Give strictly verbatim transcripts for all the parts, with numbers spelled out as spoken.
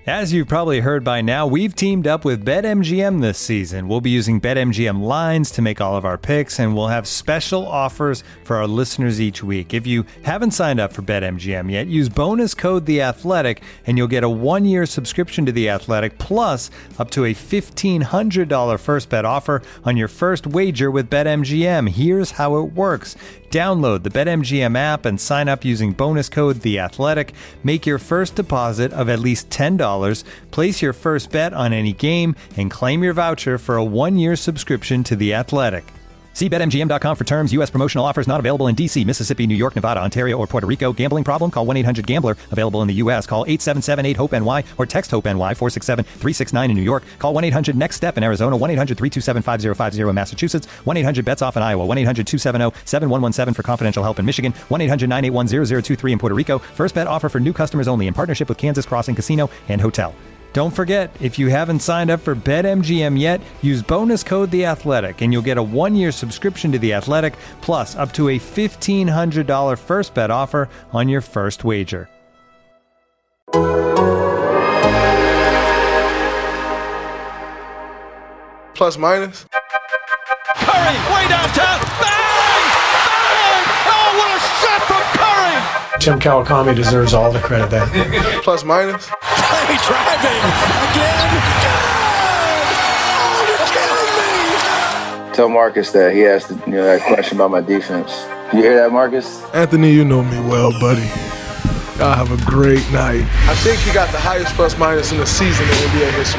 As you've probably heard by now, we've teamed up with BetMGM this season. We'll be using BetMGM lines to make all of our picks, and we'll have special offers for our listeners each week. If you haven't signed up for BetMGM yet, use bonus code The Athletic, and you'll get a one-year subscription to The Athletic, plus up to a fifteen hundred dollars first bet offer on your first wager with BetMGM. Here's how it works. Download the BetMGM app and sign up using bonus code The Athletic. Make your first deposit of at least ten dollars. Place your first bet on any game and claim your voucher for a one-year subscription to The Athletic. See Bet M G M dot com for terms. U S promotional offers not available in D C, Mississippi, New York, Nevada, Ontario, or Puerto Rico. Gambling problem? Call one eight hundred gambler. Available in the U S. Call eight seven seven eight hope N Y or text HOPE-NY four six seven three six nine in New York. Call one eight hundred next step in Arizona. one eight hundred three two seven five zero five zero in Massachusetts. one eight hundred bets off in Iowa. one eight hundred two seven zero seven one one seven for confidential help in Michigan. one eight hundred nine eight one zero zero two three in Puerto Rico. First bet offer for new customers only in partnership with Kansas Crossing Casino and Hotel. Don't forget, if you haven't signed up for BetMGM yet, use bonus code The Athletic, and you'll get a one-year subscription to The Athletic, plus up to a fifteen hundred dollars first bet offer on your first wager. Plus minus. Curry, way downtown. Bang! Bang! Oh, what a shot from Curry! Tim Kawakami deserves all the credit there. Plus minus. Curry driving again. Good! Oh, you're kidding me! Tell Marcus that he asked you know, that question about my defense. You hear that, Marcus? Anthony, you know me well, buddy. Y'all have a great night. I think he got the highest plus minus in the season in N B A history.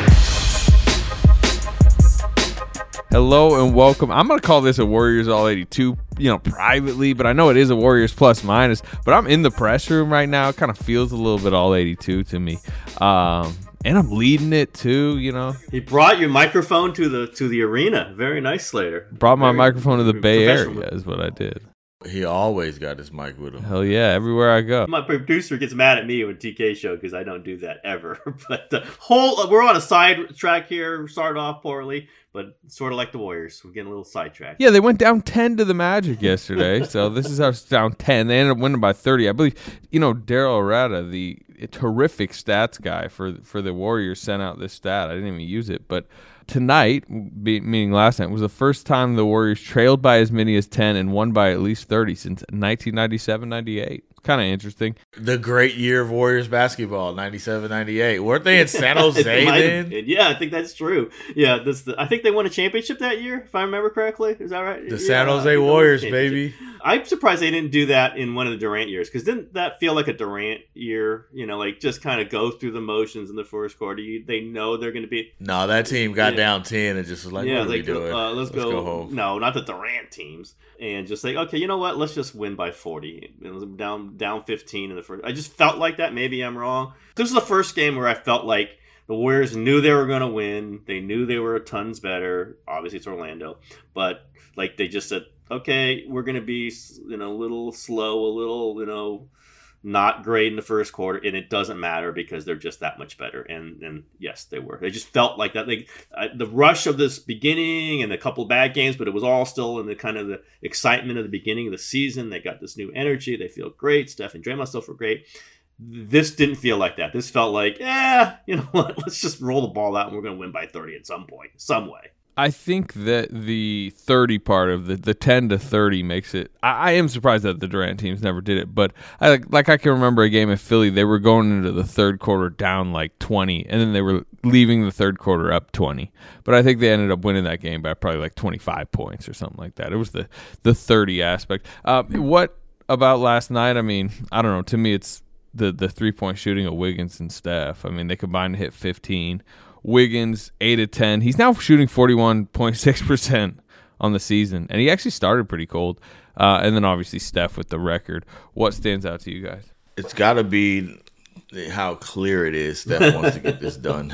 Hello and welcome. I'm going to call this a Warriors All eighty-two, you know, privately, but I know it is a Warriors plus minus. But I'm in the press room right now. It kind of feels a little bit All eighty-two to me. Um, and I'm leading it too, you know. He brought your microphone to the to the arena. Very nice, Slater. Brought my Very microphone to the Bay Area is what I did. He always got his mic with him. Hell yeah, everywhere I go. My producer gets mad at me when T K show because I don't do that ever. But the whole we're on a side track here. Started off poorly, but sort of like the Warriors, we're getting a little sidetracked. Yeah, they went down ten to the Magic yesterday, so this is our down ten. They ended up winning by thirty, I believe. You know, Daryl Arata, the terrific stats guy for for the Warriors, sent out this stat. I didn't even use it, but tonight, be, meaning last night, was the first time the Warriors trailed by as many as ten and won by at least thirty since nineteen ninety-seven ninety-eight. Kind of interesting. The great year of Warriors basketball, ninety-seven ninety-eight. Weren't they in San Jose then? Yeah, I think that's true. Yeah, this the, I think they won a championship that year, if I remember correctly. Is that right? The yeah, San Jose Warriors, baby. I'm surprised they didn't do that in one of the Durant years, because didn't that feel like a Durant year? You know, like just kind of go through the motions in the first quarter. You, they know they're going to be. No, that team got yeah. down ten and just was like, yeah, what are like, we doing? Uh, let's, let's go. go home. No, not the Durant teams. And just like, okay, you know what? Let's just win by forty. Down down fifteen in the first. I just felt like that. Maybe I'm wrong. This was the first game where I felt like the Warriors knew they were going to win. They knew they were tons better. Obviously, it's Orlando. But like they just said, okay, we're going to be, you know, a little slow, a little, you know, not great in the first quarter, and it doesn't matter because they're just that much better. And and yes, they were. They just felt like that. Like uh, the rush of this beginning and a couple of bad games, but it was all still in the kind of the excitement of the beginning of the season. They got this new energy. They feel great. Steph and Draymond still feel great. This didn't feel like that. This felt like, yeah, you know what? Let's just roll the ball out, and we're going to win by thirty at some point, some way. I think that the thirty part of the, the ten to thirty makes it. I, I am surprised that the Durant teams never did it, but I like I can remember a game in Philly. They were going into the third quarter down like twenty, and then they were leaving the third quarter up twenty. But I think they ended up winning that game by probably like twenty-five points or something like that. It was the the thirty aspect. Uh, what about last night? I mean, I don't know. To me, it's the the three point shooting of Wiggins and Steph. I mean, they combined to hit fifteen. Wiggins, eight of ten. He's now shooting forty-one point six percent on the season, and he actually started pretty cold. Uh, and then obviously Steph with the record. What stands out to you guys? It's got to be how clear it is Steph wants to get this done.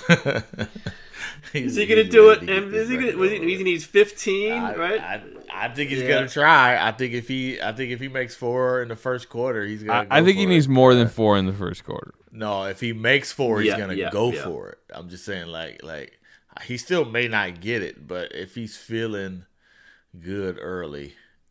Is he going to do it? And is he going to? He needs fifteen, I, right? I, I think he's Yeah. going to try. I think if he, I think if he makes four in the first quarter, he's going to. I, I think he it. needs more than four in the first quarter. No, if he makes four, he's Yeah, gonna yeah, go yeah. for it. I'm just saying, like, like he still may not get it, but if he's feeling good early,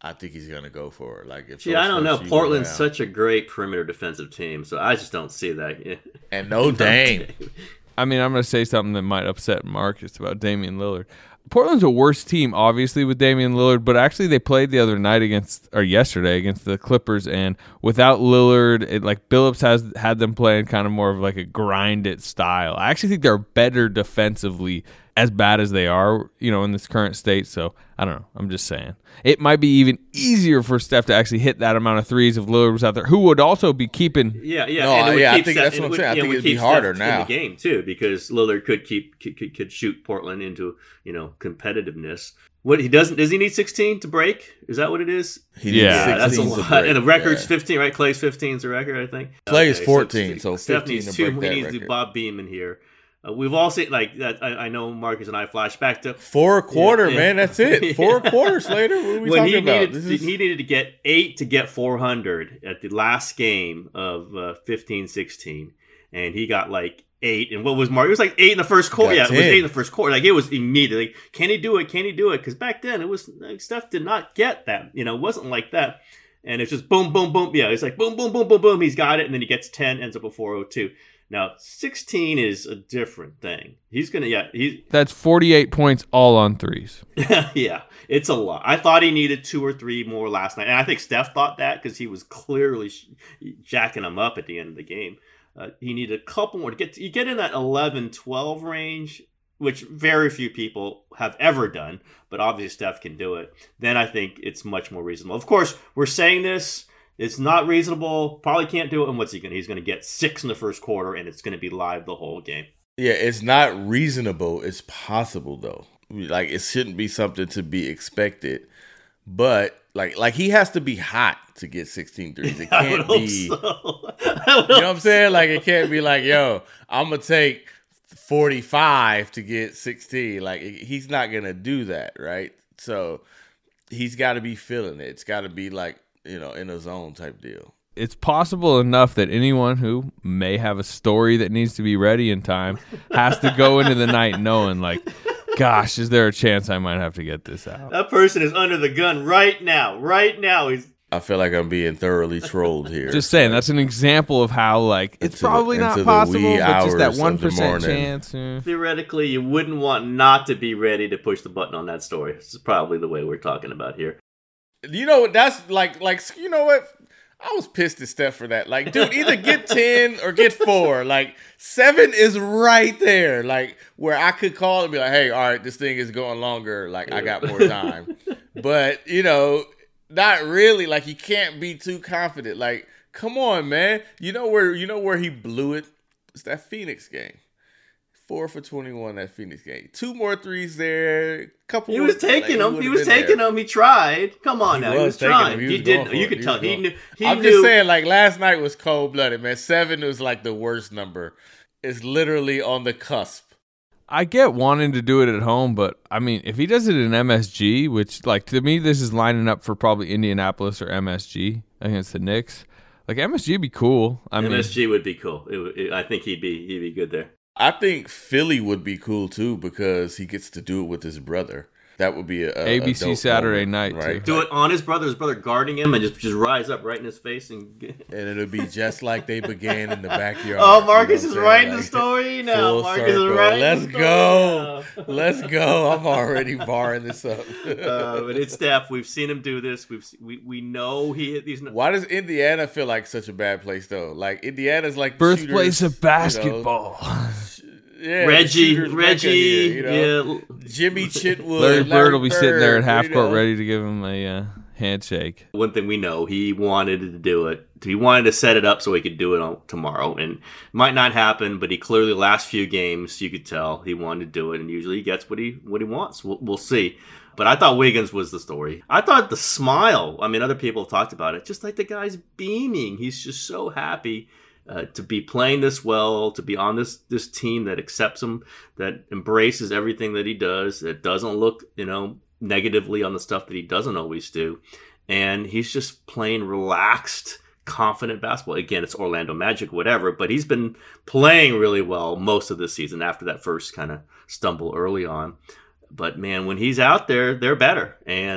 I think he's gonna go for it. Like, if Gee, I don't know. Portland's such a great perimeter defensive team, so I just don't see that. And no Dame. I mean, I'm gonna say something that might upset Marcus about Damian Lillard. Portland's a worse team, obviously, with Damian Lillard, but actually they played the other night against, or yesterday against the Clippers, and without Lillard, it, like Billups has had them playing kind of more of like a grind it style. I actually think they're better defensively, as bad as they are, you know, in this current state. So I don't know. I'm just saying it might be even easier for Steph to actually hit that amount of threes if Lillard was out there, who would also be keeping. Yeah, yeah, no, and yeah. I think Steph, that's what I'm would, saying. I yeah, think would it'd be keep harder Steph now in the game too, because Lillard could keep could, could shoot Portland into, you know, competitiveness. What he doesn't does he need sixteen to break? Is that what it is? He yeah, that's a lot. And the record's yeah. fifteen, right? Clay's fifteen is the record, I think. Clay is okay, fourteen, so, so Steph fifteen needs to two. break He that needs record. to do Bob Beamon here. Uh, we've all seen like that. I, I know Marcus and I flash back to four a quarter, yeah, man. yeah. That's it. Four a quarter, Slater. What are we when talking he about? needed, This is... he needed to get eight to get four hundred at the last game of uh, fifteen sixteen, and he got like eight. And what was Mark? It was like eight in the first quarter. Yeah, it was eight in the first quarter. Like it was immediately. Like, can he do it? Can he do it? Because back then it was like, Steph did not get that. You know, it wasn't like that. And it's just boom, boom, boom. Yeah, it's like boom, boom, boom, boom, boom. He's got it, and then he gets ten, ends up with four oh two. Now, sixteen is a different thing. He's going to, yeah. He's, That's forty-eight points all on threes. yeah, it's a lot. I thought he needed two or three more last night. And I think Steph thought that because he was clearly sh- jacking him up at the end of the game. Uh, he needed a couple more to get, to, you get in that eleven twelve range, which very few people have ever done, but obviously Steph can do it. Then I think it's much more reasonable. Of course, we're saying this. It's not reasonable. Probably can't do it. And what's he going to? He's going to get six in the first quarter, and it's going to be live the whole game. Yeah, it's not reasonable. It's possible, though. Like, it shouldn't be something to be expected. But, like, like he has to be hot to get sixteen threes. It can't be. So. You know what I'm saying? Like, it can't be like, yo, I'm going to take forty-five to get sixteen. Like, he's not going to do that, right? So, he's got to be feeling it. It's got to be, like, you know, in a zone type deal. It's possible enough that anyone who may have a story that needs to be ready in time has to go into the night knowing, like, gosh, is there a chance I might have to get this out? That person is under the gun right now. Right now. He's. I feel like I'm being thoroughly trolled here. Just saying, that's an example of how, like, it's into probably the, not possible, but just that one percent chance. Yeah. Theoretically, you wouldn't want not to be ready to push the button on that story. This is probably the way we're talking about here. You know, that's like, like you know what? I was pissed at Steph for that. Like, dude, either get ten or get four. Like, seven is right there. Like, where I could call and be like, hey, all right, this thing is going longer. Like, I got more time. But, you know, not really. Like, you can't be too confident. Like, come on, man. You know where you know where he blew it? It's that Phoenix game. Four for twenty-one that Phoenix game. Two more threes there. Couple. He was taking them. Like, he, he was taking them. He tried. Come on he now. Was he was trying. He, was he didn't. You it. could he tell. He knew. He I'm knew. just saying, like, last night was cold blooded, man. Seven was like the worst number. It's literally on the cusp. I get wanting to do it at home, but I mean, if he does it in M S G, which, like, to me, this is lining up for probably Indianapolis or M S G against the Knicks. Like, M S G would be cool. I M S G mean, would be cool. It, it, I think he'd be he'd be good there. I think Philly would be cool too because he gets to do it with his brother. That would be a, a A B C a Saturday moment, night, right? too. Do it on his brother, his brother guarding him, and just just rise up right in his face and. Get... And it'll be just like they began in the backyard. Oh, Marcus you know is writing like, the story now. Marcus circle. is writing Let's the story go. now. Let's go. I'm already barring this up. uh, but it's Steph. We've seen him do this. We've we we know he hit these. Why does Indiana feel like such a bad place though? Like Indiana's like birthplace shooters, of basketball. You know, yeah, Reggie, Reggie, here, you know? yeah. Jimmy Chitwood. Larry Bird will be Bird, sitting there at half court you know? ready to give him a uh, handshake. One thing we know, he wanted to do it. He wanted to set it up so he could do it on tomorrow, and it might not happen. But he clearly, last few games, you could tell he wanted to do it, and usually he gets what he what he wants. We'll, we'll see. But I thought Wiggins was the story. I thought the smile. I mean, other people have talked about it. Just like the guy's beaming. He's just so happy. Uh, to be playing this well, to be on this this team that accepts him, that embraces everything that he does, that doesn't look, you know, negatively on the stuff that he doesn't always do. And he's just playing relaxed, confident basketball. Again, it's Orlando Magic, whatever, but he's been playing really well most of the season after that first kind of stumble early on. But, man, when he's out there, they're better. And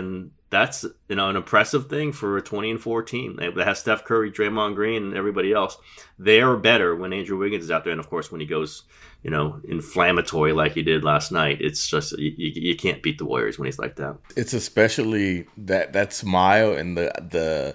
that's, you know, an impressive thing for a twenty and four team. They has Steph Curry, Draymond Green, and everybody else. They are better when Andrew Wiggins is out there, and of course when he goes, you know, inflammatory like he did last night. It's just you, you can't beat the Warriors when he's like that. It's especially that that smile and the the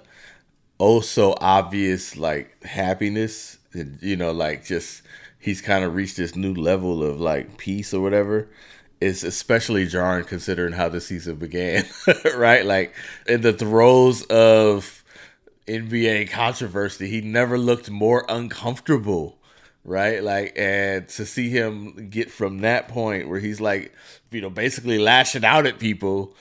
oh so obvious like happiness. You know, like just he's kind of reached this new level of like peace or whatever. It's especially jarring considering how the season began, right? Like in the throes of N B A controversy, he never looked more uncomfortable, right? Like, and to see him get from that point where he's like, you know, basically lashing out at people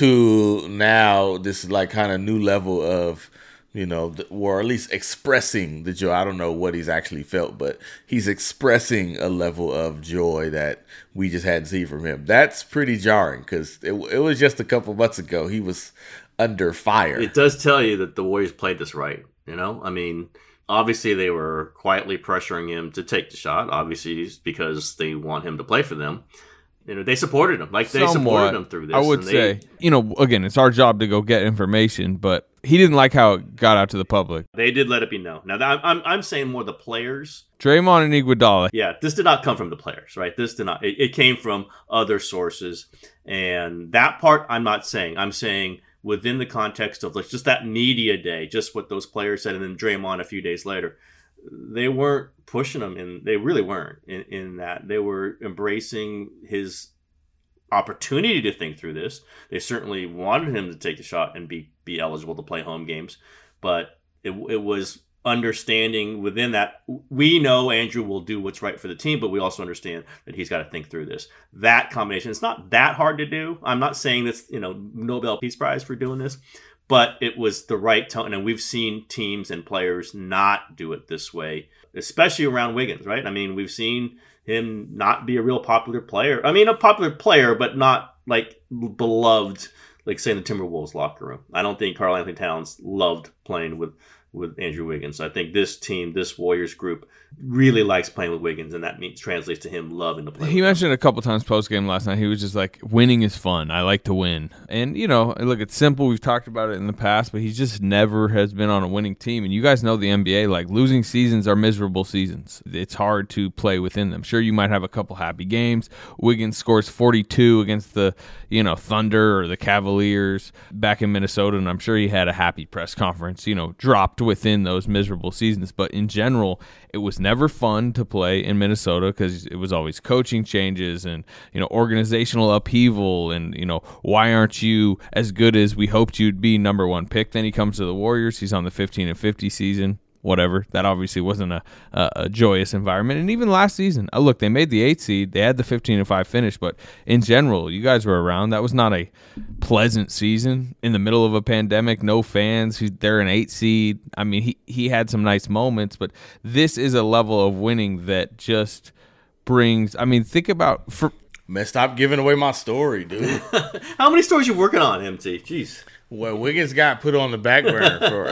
to now this like kind of new level of, you know, or at least expressing the joy. I don't know what he's actually felt, but he's expressing a level of joy that we just hadn't seen from him. That's pretty jarring because it, it was just a couple months ago. He was under fire. It does tell you that the Warriors played this right. You know, I mean, obviously they were quietly pressuring him to take the shot, obviously because they want him to play for them. You know, they supported him. Like, they Somewhat, supported him through this. I would and they, say, you know, again, it's our job to go get information, but he didn't like how it got out to the public. They did let it be known. Now, I'm, I'm, I'm saying more the players. Draymond and Iguodala. Yeah, this did not come from the players, right? This did not. It, it came from other sources. And that part, I'm not saying. I'm saying within the context of like just that media day, just what those players said, and then Draymond a few days later. They weren't pushing him, and they really weren't in, in that. They were embracing his opportunity to think through this. They certainly wanted him to take the shot and be, be eligible to play home games, but it, it was understanding within that. We know Andrew will do what's right for the team, but we also understand that he's got to think through this. That combination, it's not that hard to do. I'm not saying that's, you know, Nobel Peace Prize for doing this, but it was the right tone, and we've seen teams and players not do it this way, especially around Wiggins, right? I mean, we've seen him not be a real popular player. I mean, a popular player, but not like beloved, like say in the Timberwolves locker room. I don't think Karl Anthony Towns loved playing with with Andrew Wiggins. I think this team, this Warriors group, really likes playing with Wiggins, and that means translates to him loving to play. He with mentioned him. a couple times post game last night. He was just like, "Winning is fun. I like to win." And you know, look, it's simple. We've talked about it in the past, but he just never has been on a winning team. And you guys know the N B A. Like, losing seasons are miserable seasons. It's hard to play within them. Sure, you might have a couple happy games. Wiggins scores forty-two against the you know Thunder or the Cavaliers back in Minnesota, and I'm sure he had a happy press conference. You know, dropped within those miserable seasons. But in general, it was never fun to play in Minnesota because it was always coaching changes and, you know, organizational upheaval and, you know, why aren't you as good as we hoped you'd be, number one pick? Then he comes to the Warriors. He's on the fifteen and fifty season. Whatever. That obviously wasn't a, a, a joyous environment. And even last season, uh, look, they made the eighth seed. They had the fifteen and five finish, but in general, you guys were around. That was not a pleasant season in the middle of a pandemic. No fans. They're an eight seed. I mean, he, he had some nice moments, but this is a level of winning that just brings, I mean, think about for. Man, stop giving away my story, dude. How many stories you working on, M T? Jeez. Well, Wiggins got put on the back burner for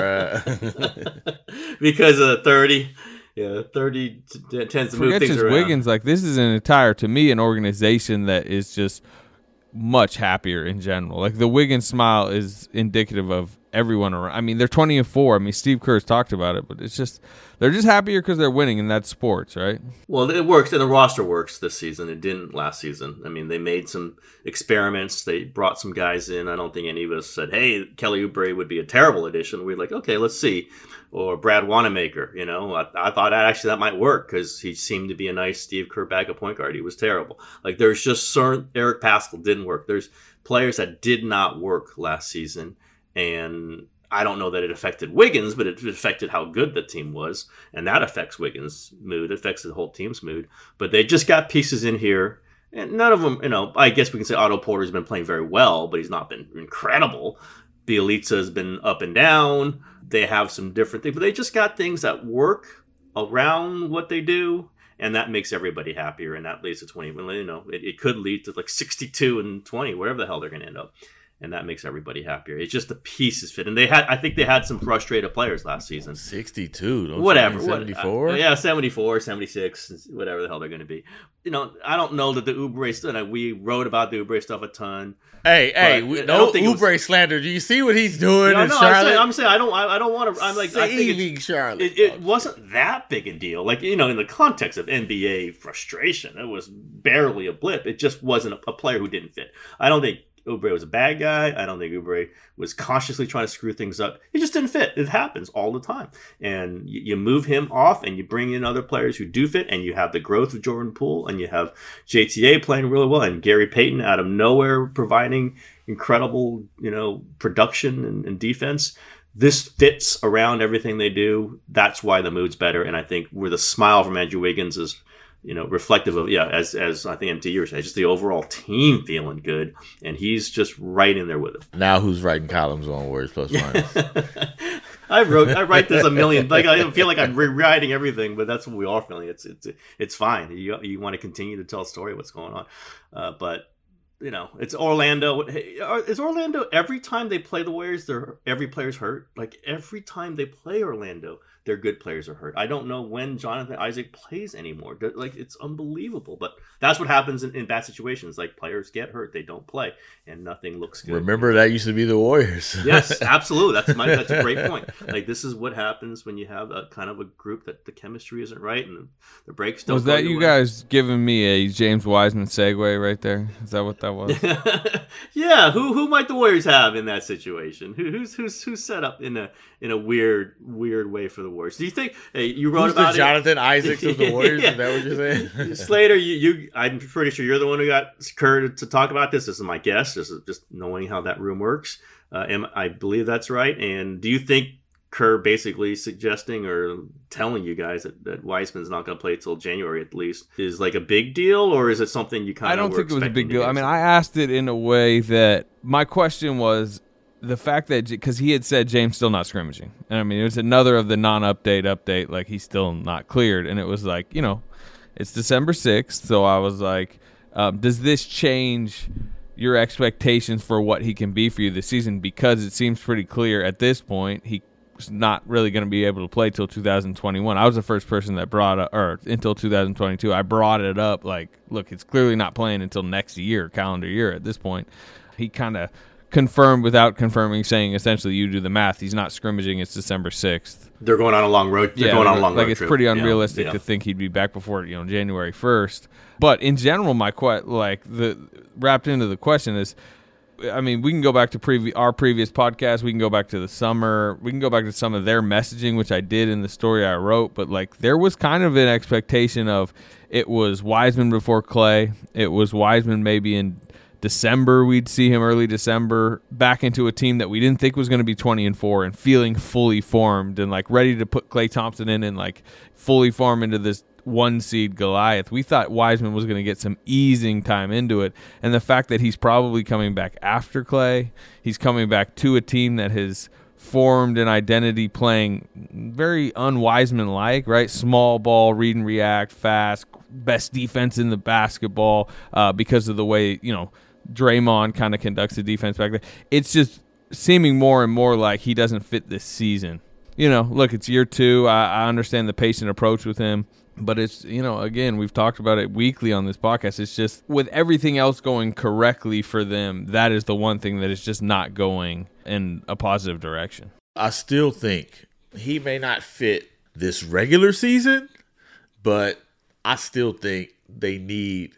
uh... because of thirty. Yeah, thirty t- tends to move Forget things just around. Wiggins. Like, this is an entire, to me, an organization that is just much happier in general. Like, the Wiggins smile is indicative of everyone around. I mean, they're twenty and four. I mean, Steve Kerr's talked about it, but it's just they're just happier because they're winning, and that's sports, right? Well, it works, and the roster works this season. It didn't last season. I mean, they made some experiments. They brought some guys in. I don't think any of us said, "Hey, Kelly Oubre would be a terrible addition." We're like, "Okay, let's see." Or Brad Wanamaker. You know, I, I thought actually that might work because he seemed to be a nice Steve Kerr backup point guard. He was terrible. Like, there's just certain Eric Pascal didn't work. There's players that did not work last season. And I don't know that it affected Wiggins, but it affected how good the team was. And that affects Wiggins' mood. It affects the whole team's mood. But they just got pieces in here. And none of them, you know, I guess we can say Otto Porter's been playing very well, but he's not been incredible. Bielitsa has been up and down. They have some different things. But they just got things that work around what they do. And that makes everybody happier. And that leads to twenty. You know, it, it could lead to like sixty-two and twenty, wherever the hell they're going to end up. and that makes everybody happier. It's just the pieces fit, and they had I think they had some frustrated players last season. sixty-two, don't whatever, you mean seventy-four? What, uh, yeah, seventy-four, seventy-six, whatever the hell they're going to be. You know, I don't know that the Oubre stuff. We wrote about the Oubre stuff a ton. Hey, hey, we, no Oubre was, slander. Do you see what he's doing no, in no, Charlotte? I'm saying, I'm saying I don't, I, I don't want to. I'm like, saving I think Charlotte. It, it wasn't that big a deal. Like, you know, in the context of N B A frustration, it was barely a blip. It just wasn't a, a player who didn't fit. I don't think Oubre was a bad guy. I don't think Oubre was consciously trying to screw things up. He just didn't fit. It happens all the time. And you, you move him off and you bring in other players who do fit, and you have the growth of Jordan Poole, and you have J T A playing really well, and Gary Payton out of nowhere providing incredible, you know, production and, and defense. This fits around everything they do. That's why the mood's better. And I think where the smile from Andrew Wiggins is, you know, reflective of, yeah, as as I think M T U said, just the overall team feeling good, and he's just right in there with it. Now who's writing columns on Warriors plus minus? I wrote, I write this a million. Like I feel like I'm rewriting everything, but that's what we are feeling. It's it's it's fine. You you want to continue to tell a story of what's going on, uh, but you know, it's Orlando. Is Orlando every time they play the Warriors, they're every player's hurt? Like every time they play Orlando, their good players are hurt. I don't know when Jonathan Isaac plays anymore. Like, it's unbelievable. But that's what happens in, in bad situations. Like, players get hurt, they don't play, and nothing looks good. Remember, that used to be the Warriors. Yes, absolutely. That's my, that's a great point. Like, this is what happens when you have a kind of a group that the chemistry isn't right and the, the breaks don't. Was that you way. guys giving me a James Wiseman segue right there? Is that what that was? Yeah. Who who might the Warriors have in that situation? Who, who's who's who's set up in a in a weird weird way for the Warriors? Do you think? Hey, you wrote who's about the Jonathan it? Isaacs of the Warriors? Yeah. Is that what you're saying? Slater, you, you I'm pretty sure you're the one who got Kerr to, to talk about this. This is my guess. This is just knowing how that room works. Uh, and I believe that's right. And do you think Kerr basically suggesting or telling you guys that, that Wiseman's not going to play till January at least is like a big deal, or is it something you kind of? I don't think it was a big deal. I mean, I asked it in a way that my question was the fact that because he had said James still not scrimmaging, and I mean it was another of the non-update update, like he's still not cleared, and it was like, you know, it's December sixth, so I was like, um, does this change your expectations for what he can be for you this season? Because it seems pretty clear at this point he not really going to be able to play till two thousand twenty-one. I was the first person that brought up, or until two thousand twenty-two. I brought it up like, look, it's clearly not playing until next year, calendar year at this point. He kind of confirmed without confirming, saying essentially you do the math. He's not scrimmaging. It's December sixth. They're going on a long road. They're yeah, going on a long like road it's trip. pretty unrealistic yeah, yeah. to think he'd be back before, you know, January first. But in general, my que- like the wrapped into the question is, I mean, we can go back to previ- our previous podcast. We can go back to the summer. We can go back to some of their messaging, which I did in the story I wrote. But, like, there was kind of an expectation of it was Wiseman before Clay. It was Wiseman maybe in December. We'd see him early December back into a team that we didn't think was going to be twenty and four and feeling fully formed and, like, ready to put Klay Thompson in and, like, fully form into this one seed Goliath. We thought Wiseman was going to get some easing time into it, and the fact that he's probably coming back after Clay, he's coming back to a team that has formed an identity playing very un-Wiseman like, right? Small ball, read and react, fast, best defense in the basketball uh, because of the way, you know, Draymond kind of conducts the defense back there. It's just seeming more and more like he doesn't fit this season. You know, look, it's year two. I, I understand the patient approach with him. But it's, you know, again, we've talked about it weekly on this podcast. It's just with everything else going correctly for them, that is the one thing that is just not going in a positive direction. I still think he may not fit this regular season, but I still think they need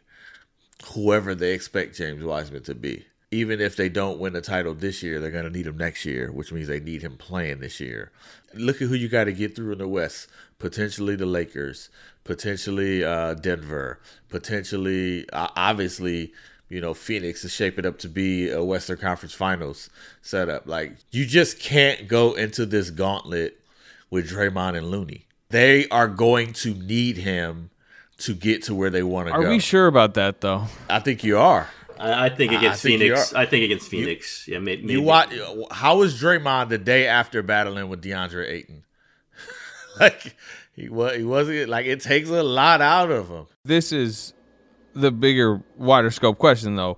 whoever they expect James Wiseman to be. Even if they don't win the title this year, they're going to need him next year, which means they need him playing this year. Look at who you got to get through in the West. Potentially the Lakers, potentially uh, Denver, potentially, uh, obviously, you know, Phoenix is shaping up to be a Western Conference Finals setup. Like, you just can't go into this gauntlet with Draymond and Looney. They are going to need him to get to where they want to go. Are we sure about that, though? I think you are. I, I think against I think Phoenix. I think against Phoenix. You, yeah, maybe. You watch, how was Draymond the day after battling with DeAndre Ayton? Like, he was, he wasn't, like, it takes a lot out of him. This is the bigger, wider scope question, though.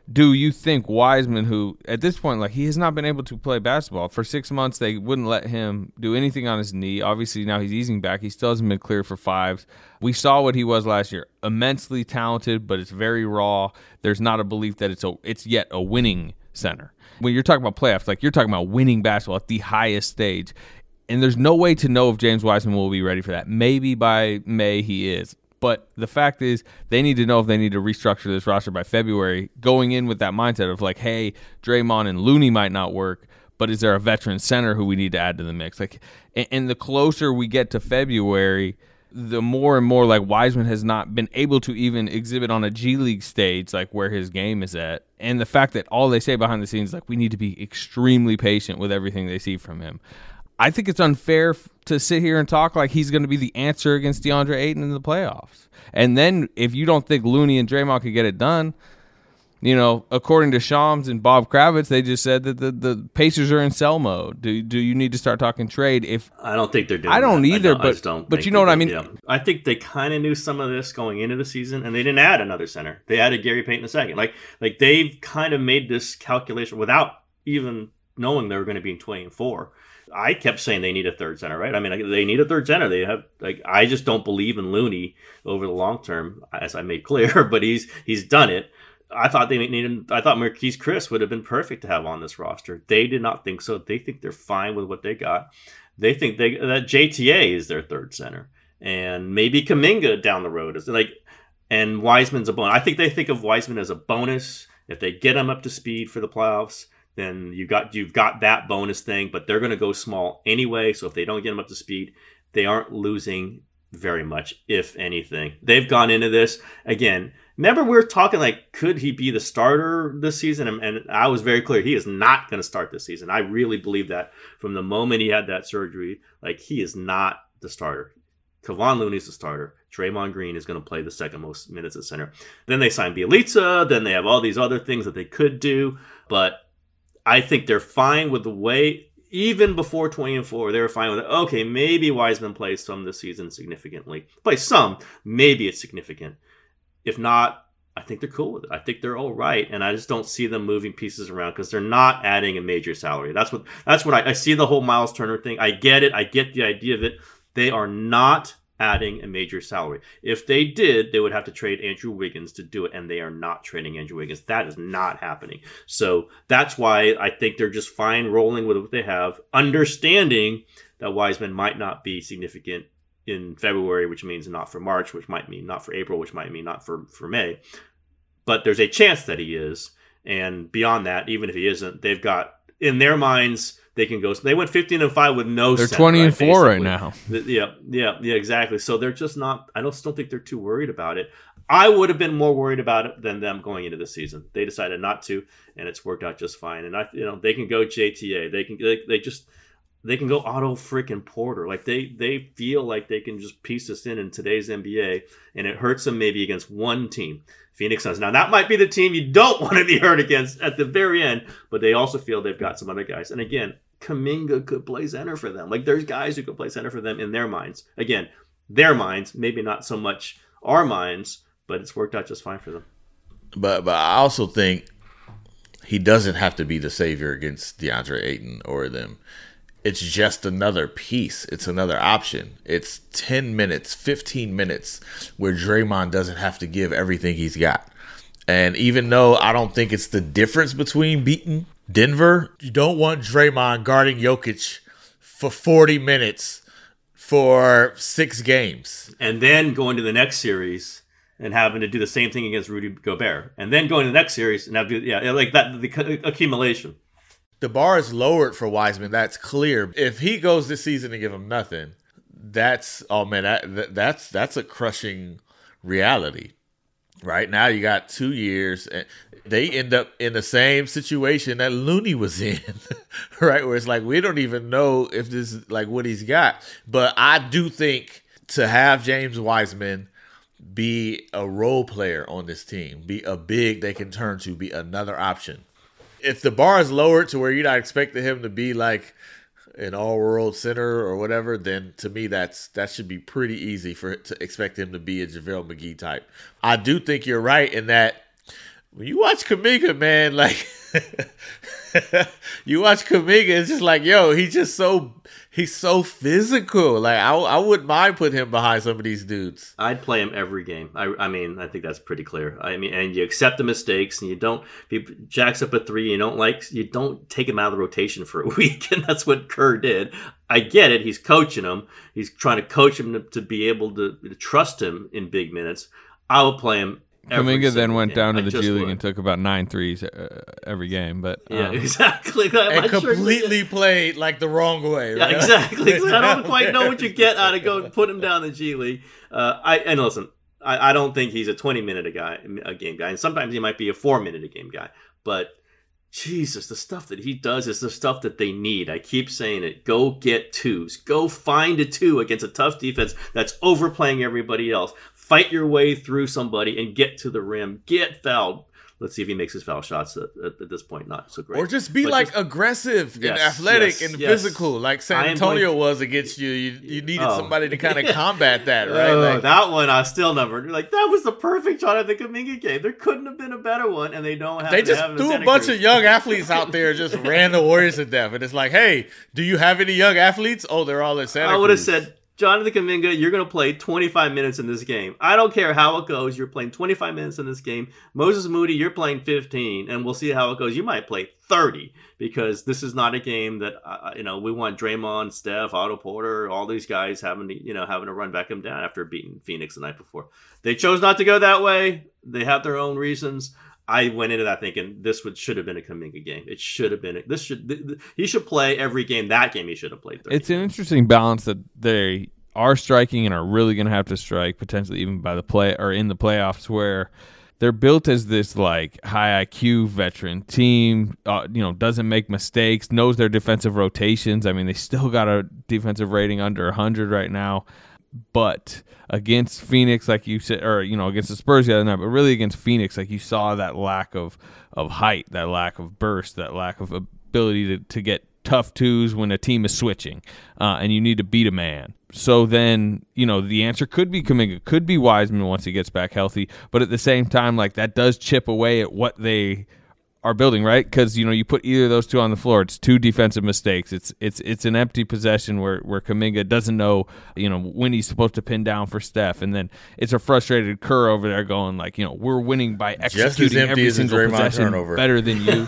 do you think Wiseman, who at this point, like, he has not been able to play basketball for six months, they wouldn't let him do anything on his knee. Obviously, now he's easing back. He still hasn't been cleared for fives. We saw what he was last year. Immensely talented, but it's very raw. There's not a belief that it's a, it's yet a winning center. When you're talking about playoffs, like, you're talking about winning basketball at the highest stage. And there's no way to know if James Wiseman will be ready for that. Maybe by May he is. But the fact is, they need to know if they need to restructure this roster by February, going in with that mindset of like, hey, Draymond and Looney might not work, but is there a veteran center who we need to add to the mix? Like, and, and the closer we get to February, the more and more like Wiseman has not been able to even exhibit on a G League stage, like where his game is at. And the fact that all they say behind the scenes is like, we need to be extremely patient with everything they see from him. I think it's unfair to sit here and talk like he's going to be the answer against DeAndre Ayton in the playoffs. And then if you don't think Looney and Draymond could get it done, you know, according to Shams and Bob Kravitz, they just said that the, the Pacers are in sell mode. Do do you need to start talking trade? If I don't think they're doing I don't that. either, I don't, but, I just don't but you know what I mean? Yeah. I think they kind of knew some of this going into the season, and they didn't add another center. They added Gary Payton the second. Like, like they've kind of made this calculation without even knowing they were going to be in twenty and four. I kept saying they need a third center, right? I mean, they need a third center. They have like I just don't believe in Looney over the long term, as I made clear. But he's he's done it. I thought they needed. I thought Marquise Chris would have been perfect to have on this roster. They did not think so. They think they're fine with what they got. They think they that J T A is their third center, and maybe Kuminga down the road is like, and Wiseman's a bonus. I think they think of Wiseman as a bonus if they get him up to speed for the playoffs. Then you got you've got that bonus thing, but they're going to go small anyway. So if they don't get them up to speed, they aren't losing very much, if anything. They've gone into this again. Remember, we were talking like, could he be the starter this season? And, and I was very clear, he is not going to start this season. I really believe that from the moment he had that surgery. Like, he is not the starter. Kevon Looney's the starter. Draymond Green is going to play the second most minutes at center. Then they signed Bjelica. Then they have all these other things that they could do, but I think they're fine with the way, even before twenty and four, they were fine with it. Okay, maybe Wiseman plays some this season significantly. Plays some. Maybe it's significant. If not, I think they're cool with it. I think they're all right. And I just don't see them moving pieces around because they're not adding a major salary. That's what that's what I, I see the whole Miles Turner thing. I get it. I get the idea of it. They are not adding a major salary. If they did, they would have to trade Andrew Wiggins to do it, and they are not trading Andrew Wiggins. That is not happening. So that's why I think they're just fine rolling with what they have, understanding that Wiseman might not be significant in February, which means not for March, which might mean not for April, which might mean not for, for May. But there's a chance that he is. And beyond that, even if he isn't, they've got, in their minds, they can go. They went fifteen and five with no. They're center, twenty and right, four basically. right now. Yeah, yeah, yeah, exactly. So they're just not. I don't don't think they're too worried about it. I would have been more worried about it than them going into the season. They decided not to, and it's worked out just fine. And I, you know, they can go J T A. They can. They, they just. They can go Otto freaking Porter. Like they they feel like they can just piece this in in today's N B A, and it hurts them maybe against one team. Phoenix Suns. Now, that might be the team you don't want to be hurt against at the very end, but they also feel they've got some other guys. And again, Kuminga could play center for them. Like, there's guys who could play center for them in their minds. Again, their minds, maybe not so much our minds, but it's worked out just fine for them. But but I also think he doesn't have to be the savior against DeAndre Ayton or them. It's just another piece. It's another option. It's ten minutes, fifteen minutes where Draymond doesn't have to give everything he's got. And even though I don't think it's the difference between beating Denver, you don't want Draymond guarding Jokic for forty minutes for six games. And then going to the next series and having to do the same thing against Rudy Gobert. And then going to the next series and have to, yeah, like that, the accumulation. The bar is lowered for Wiseman. That's clear. If he goes this season and give him nothing, that's oh man, that, that that's that's a crushing reality. Right now, you got two years, and they end up in the same situation that Looney was in, right? Where it's like we don't even know if this is like what he's got. But I do think to have James Wiseman be a role player on this team, be a big they can turn to, be another option. If the bar is lowered to where you're not expecting him to be like an all-world center or whatever, then to me that's that should be pretty easy for to expect him to be a JaVale McGee type. I do think you're right in that When you watch Kuminga, man, like you watch Kuminga, it's just like, yo, he's just so he's so physical. Like I, I wouldn't mind putting him behind some of these dudes. I'd play him every game. I, I mean, I think that's pretty clear. I mean, and you accept the mistakes, and you don't. If he jacks up a three, you don't like, you don't take him out of the rotation for a week, and that's what Kerr did. I get it. He's coaching him. He's trying to coach him to, to be able to, to trust him in big minutes. I will play him. Kuminga then went game. down to I the G League would. and took about nine threes uh, every game. But um, Yeah, exactly. I'm And not sure- completely played like the wrong way. Yeah, Right? exactly. I don't quite know what you get out of going put him down the G League. Uh, I and listen, I, I don't think he's a twenty minute a guy a game guy, and sometimes he might be a four minute a game guy. But Jesus, the stuff that he does is the stuff that they need. I keep saying it. Go get twos. Go find a two against a tough defense that's overplaying everybody else. Fight your way through somebody and get to the rim. Get fouled. Let's see if he makes his foul shots at, at, at this point. Not so great. Or just be But like just- aggressive and Yes, athletic yes, and yes. physical, like San I am Antonio going- was against you. You, you needed Oh. somebody to kind of combat that, right? Oh, Like, that one I still never like. That was the perfect shot of the Kuminga game. There couldn't have been a better one, and they don't have. they to just have him in threw a Santa bunch Cruz. of young athletes out there, just ran the Warriors to death. And it's like, hey, do you have any young athletes? Oh, they're all at Santa I would have Cruz. said, Jonathan Kuminga, you're going to play twenty-five minutes in this game. I don't care how it goes. You're playing twenty-five minutes in this game. Moses Moody, you're playing fifteen, and we'll see how it goes. You might play thirty because this is not a game that uh, you know we want Draymond, Steph, Otto Porter, all these guys having to you know having to run back him down after beating Phoenix the night before. They chose not to go that way. They have their own reasons. I went into that thinking this would should have been a Kuminga game. It should have been. A, this should th- th- he should play every game. That game he should have played. thirty it's an interesting balance that they are striking and are really going to have to strike potentially even by the play or in the playoffs, where they're built as this like high I Q veteran team. Uh, you know, doesn't make mistakes, knows their defensive rotations. I mean, they still got a defensive rating under one hundred right now. But against Phoenix, like you said, or, you know, against the Spurs the other night, but really against Phoenix, like you saw that lack of, of height, that lack of burst, that lack of ability to, to get tough twos when a team is switching uh, and you need to beat a man. So then, you know, the answer could be Kuminga, could be Wiseman once he gets back healthy. But at the same time, like that does chip away at what they are building, right? Because, you know, you put either of those two on the floor, it's two defensive mistakes. It's it's it's an empty possession where, where Kuminga doesn't know, you know, when he's supposed to pin down for Steph. And then it's a frustrated Kerr over there going like, you know, we're winning by executing empty every as a single Draymond possession turnover. better than you.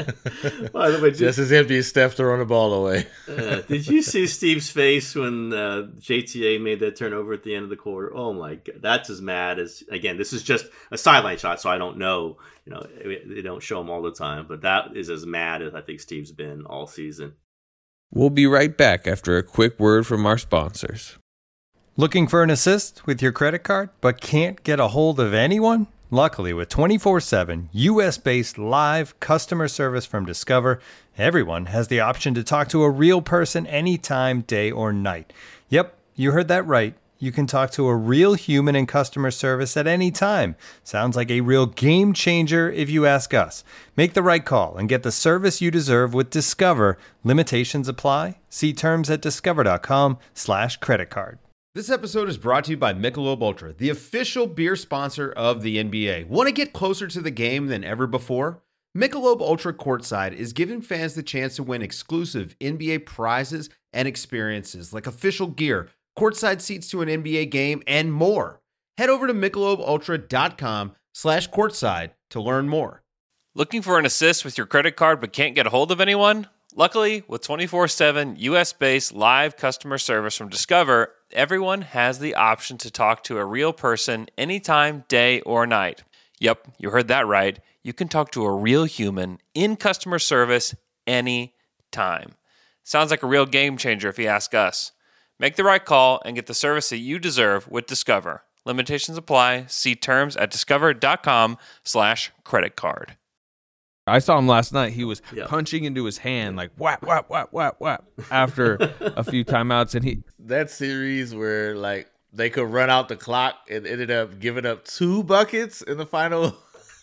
By the way, did, just as empty as Steph throwing the ball away. uh, did you see Steve's face when uh, J T A made that turnover at the end of the quarter? Oh my God, that's as mad as again. This is just a sideline shot, so I don't know. You know, they don't show him all the time, but that is as mad as I think Steve's been all season. We'll be right back after a quick word from our sponsors. Looking for an assist with your credit card, but can't get a hold of anyone? Luckily, with twenty-four seven U S-based live customer service from Discover, everyone has the option to talk to a real person anytime, day or night. Yep, you heard that right. You can talk to a real human in customer service at any time. Sounds like a real game changer if you ask us. Make the right call and get the service you deserve with Discover. Limitations apply. See terms at discover.com slash credit card. This episode is brought to you by Michelob Ultra, the official beer sponsor of the N B A. Want to get closer to the game than ever before? Michelob Ultra Courtside is giving fans the chance to win exclusive N B A prizes and experiences like official gear, courtside seats to an N B A game, and more. Head over to michelobultra.com slash courtside to learn more. Looking for an assist with your credit card but can't get a hold of anyone? Luckily, with twenty-four seven U S-based live customer service from Discover, everyone has the option to talk to a real person anytime, day or night. Yep, you heard that right. You can talk to a real human in customer service anytime. Sounds like a real game changer if you ask us. Make the right call and get the service that you deserve with Discover. Limitations apply. See terms at discover.com slash credit card. I saw him last night. He was Yeah. punching into his hand like whap, whap, whap, whap, whap after a few timeouts. And he, That series where like they could run out the clock and ended up giving up two buckets in the final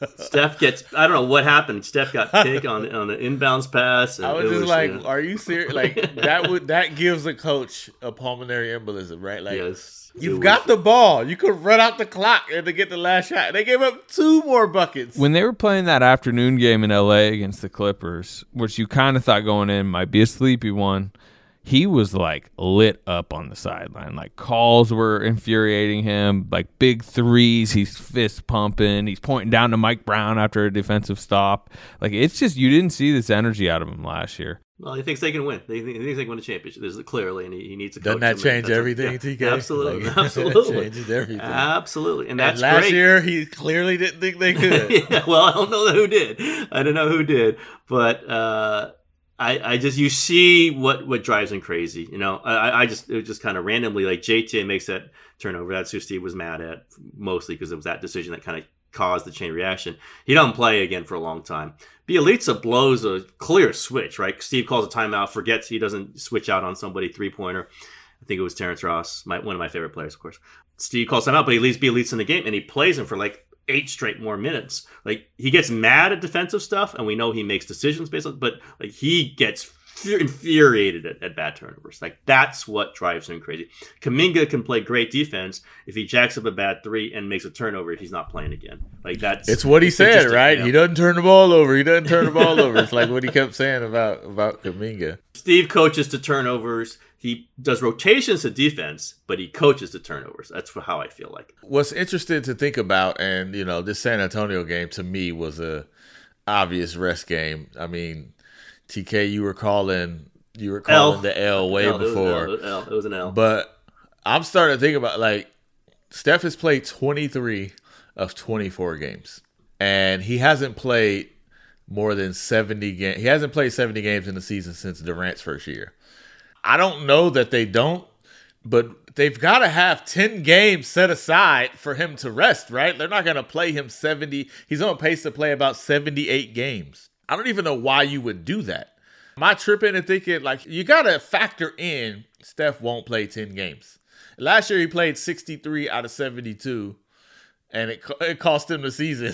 Steph gets, I don't know what happened. Steph got picked on on the inbounds pass. And I was it just was, like, you know. are you serious? Like that would that gives a coach a pulmonary embolism, right? Like Yes, you've it got was- the ball. You could run out the clock and to get the last shot. They gave up two more buckets. When they were playing that afternoon game in L A against the Clippers, which you kind of thought going in might be a sleepy one, he was like lit up on the sideline. Like calls were infuriating him, like big threes. He's fist pumping. He's pointing down to Mike Brown after a defensive stop. Like it's just, you didn't see this energy out of him last year. Well, he thinks they can win. They think, he thinks they can win a championship. This is clearly, and he, he needs to. Doesn't coach that them. change That's a- everything, yeah, T K? Absolutely, Like, absolutely, that changes everything. Absolutely, and that's and last great. year he clearly didn't think they could. Yeah, well, I don't know who did. I don't know who did, but uh, I, I just you see what, what drives him crazy. You know, I, I just it was just kind of randomly like J T makes that turnover. That's who Steve was mad at mostly because it was that decision that kind of caused the chain reaction. He don't play again for a long time. Bielitsa blows a clear switch, right? Steve calls a timeout, forgets he doesn't switch out on somebody, three-pointer. I think it was Terrence Ross, my, one of my favorite players, of course. Steve calls timeout, but he leaves Bielitsa in the game, and he plays him for like eight straight more minutes. Like, he gets mad at defensive stuff, and we know he makes decisions based on, but like he gets infuriated at, at bad turnovers. Like, that's what drives him crazy. Kuminga can play great defense. If he jacks up a bad three and makes a turnover, he's not playing again. Like, that's It's what he it's said, just a- right? you know. He doesn't turn the ball over. He doesn't turn the ball over. It's like what he kept saying about about Kuminga. Steve coaches to turnovers. He does rotations to defense, but he coaches to turnovers. That's how I feel like. What's interesting to think about, and you know, this San Antonio game to me was a obvious rest game. I mean, T K, you were calling you were calling L. the L way L, it was an before. L, it was an L. It was an L. But I'm starting to think about, like, Steph has played twenty-three of twenty-four games, and he hasn't played more than seventy games. He hasn't played seventy games in the season since Durant's first year. I don't know that they don't, but they've got to have ten games set aside for him to rest, right? They're not going to play him seventy. He's on pace to play about seventy-eight games. I don't even know why you would do that. Am I tripping and thinking, like, you got to factor in Steph won't play ten games. Last year he played sixty-three out of seventy-two, and it it cost him the season.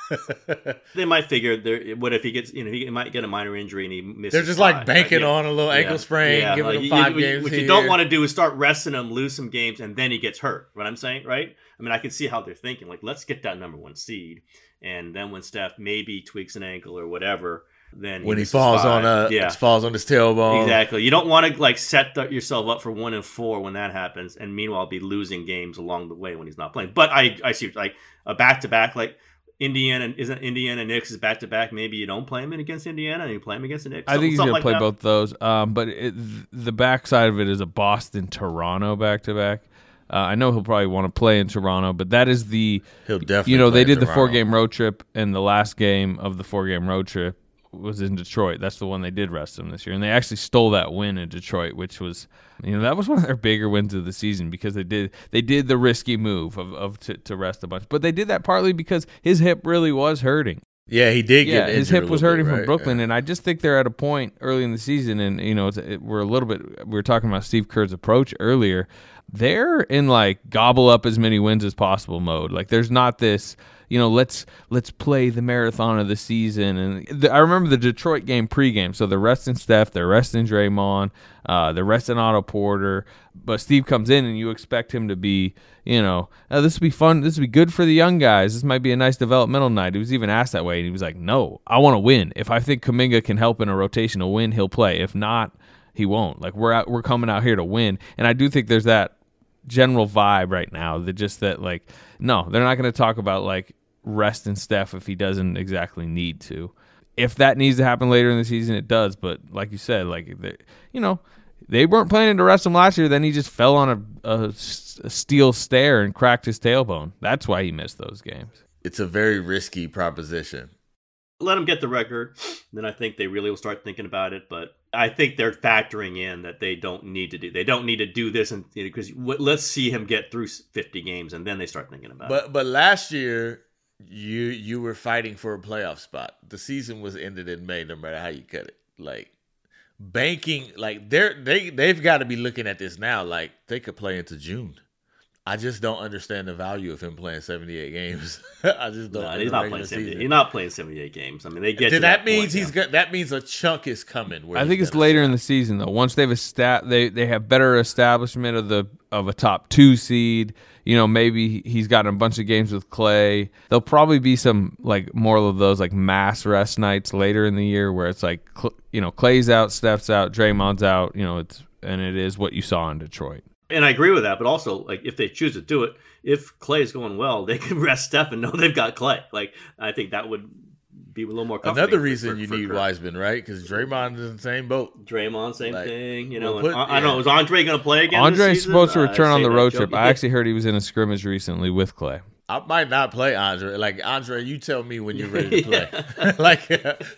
They might figure, there. What if he gets, you know, he might get a minor injury and he misses. They're just five, like banking right? Yeah. on a little ankle Yeah. sprain, Yeah. giving Like, him you- five you- games. What you here. don't want to do is start resting him, lose some games, and then he gets hurt. What I'm saying, right? I mean, I can see how they're thinking. Like, let's get that number one seed, and then when Steph maybe tweaks an ankle or whatever, then when he misses falls five. on a yeah. falls on his tailbone. Exactly. You don't want to like set the, yourself up for one and four when that happens, and meanwhile be losing games along the way when he's not playing. But I, I see like a back to back, like Indiana isn't Indiana Knicks is back to back. Maybe you don't play him in against Indiana and you play him against the Knicks. I think he's Something going like to play that. both those. Um, but it, the backside of it is a Boston-Toronto back-to-back. Uh, I know he'll probably want to play in Toronto, but that is the He'll definitely you know play they in did the Toronto. four-game road trip, and the last game of the four-game road trip was in Detroit. That's the one they did rest him this year, and they actually stole that win in Detroit, which was, you know, that was one of their bigger wins of the season because they did they did the risky move of, of to, to rest a bunch, but they did that partly because his hip really was hurting. Yeah, he did Yeah, get his injured hip a was little hurting bit, from right? Brooklyn, Yeah. and I just think they're at a point early in the season, and you know, it's, it, we're a little bit. We were talking about Steve Kerr's approach earlier. They're in like gobble up as many wins as possible mode. Like, there's not this, you know, let's let's play the marathon of the season. And the, I remember the Detroit game pregame. So they're resting Steph, they're resting Draymond, uh, they're resting Otto Porter. But Steve comes in, and you expect him to be, you know, oh, this will be fun. This will be good for the young guys. This might be a nice developmental night. He was even asked that way, and he was like, no, I want to win. If I think Kuminga can help in a rotational win, he'll play. If not, he won't. Like, we're out, we're coming out here to win. And I do think there's that general vibe right now that just that, like, no, they're not going to talk about, like, resting Steph if he doesn't exactly need to. If that needs to happen later in the season, it does. But like you said, like, they, you know, they weren't planning to rest him last year. Then he just fell on a, a, a steel stair and cracked his tailbone. That's why he missed those games. It's a very risky proposition. Let them get the record, then I think they really will start thinking about it. But I think they're factoring in that they don't need to do. They don't need to do this, and because let's see him get through fifty games, and then they start thinking about But it. but last year you you were fighting for a playoff spot. The season was ended in May, no matter how you cut it. Like, banking, like they're they they've got to be looking at this now. Like, they could play into June. I just don't understand the value of him playing seventy-eight games. I just don't. No, he's not playing seventy-eight. He's not playing seventy-eight games. I mean, they get. Then to that, that means point, he's yeah. got. That means a chunk is coming. I think it's later in the season though. Once they've estab- they they have better establishment of the of a top two seed. You know, maybe he's gotten a bunch of games with Clay. There'll probably be some like more of those like mass rest nights later in the year where it's like you know Clay's out, Steph's out, Draymond's out. You know, it's and it is what you saw in Detroit. And I agree with that, but also, like, if they choose to do it, if Clay is going well, they can rest Steph and know they've got Clay. Like, I think that would be a little more comforting. Another reason for, for, you for need Curry. Wiseman, right? Because Draymond is in the same boat. Draymond, same like, thing. You know, well, put, and, I, yeah. I don't know. Is Andre going to play again? Andre's this supposed to season? return Uh, on the say road that trip. joke. I actually heard he was in a scrimmage recently with Clay. I might not play Andre. Like Andre, you tell me when you're ready to play. like,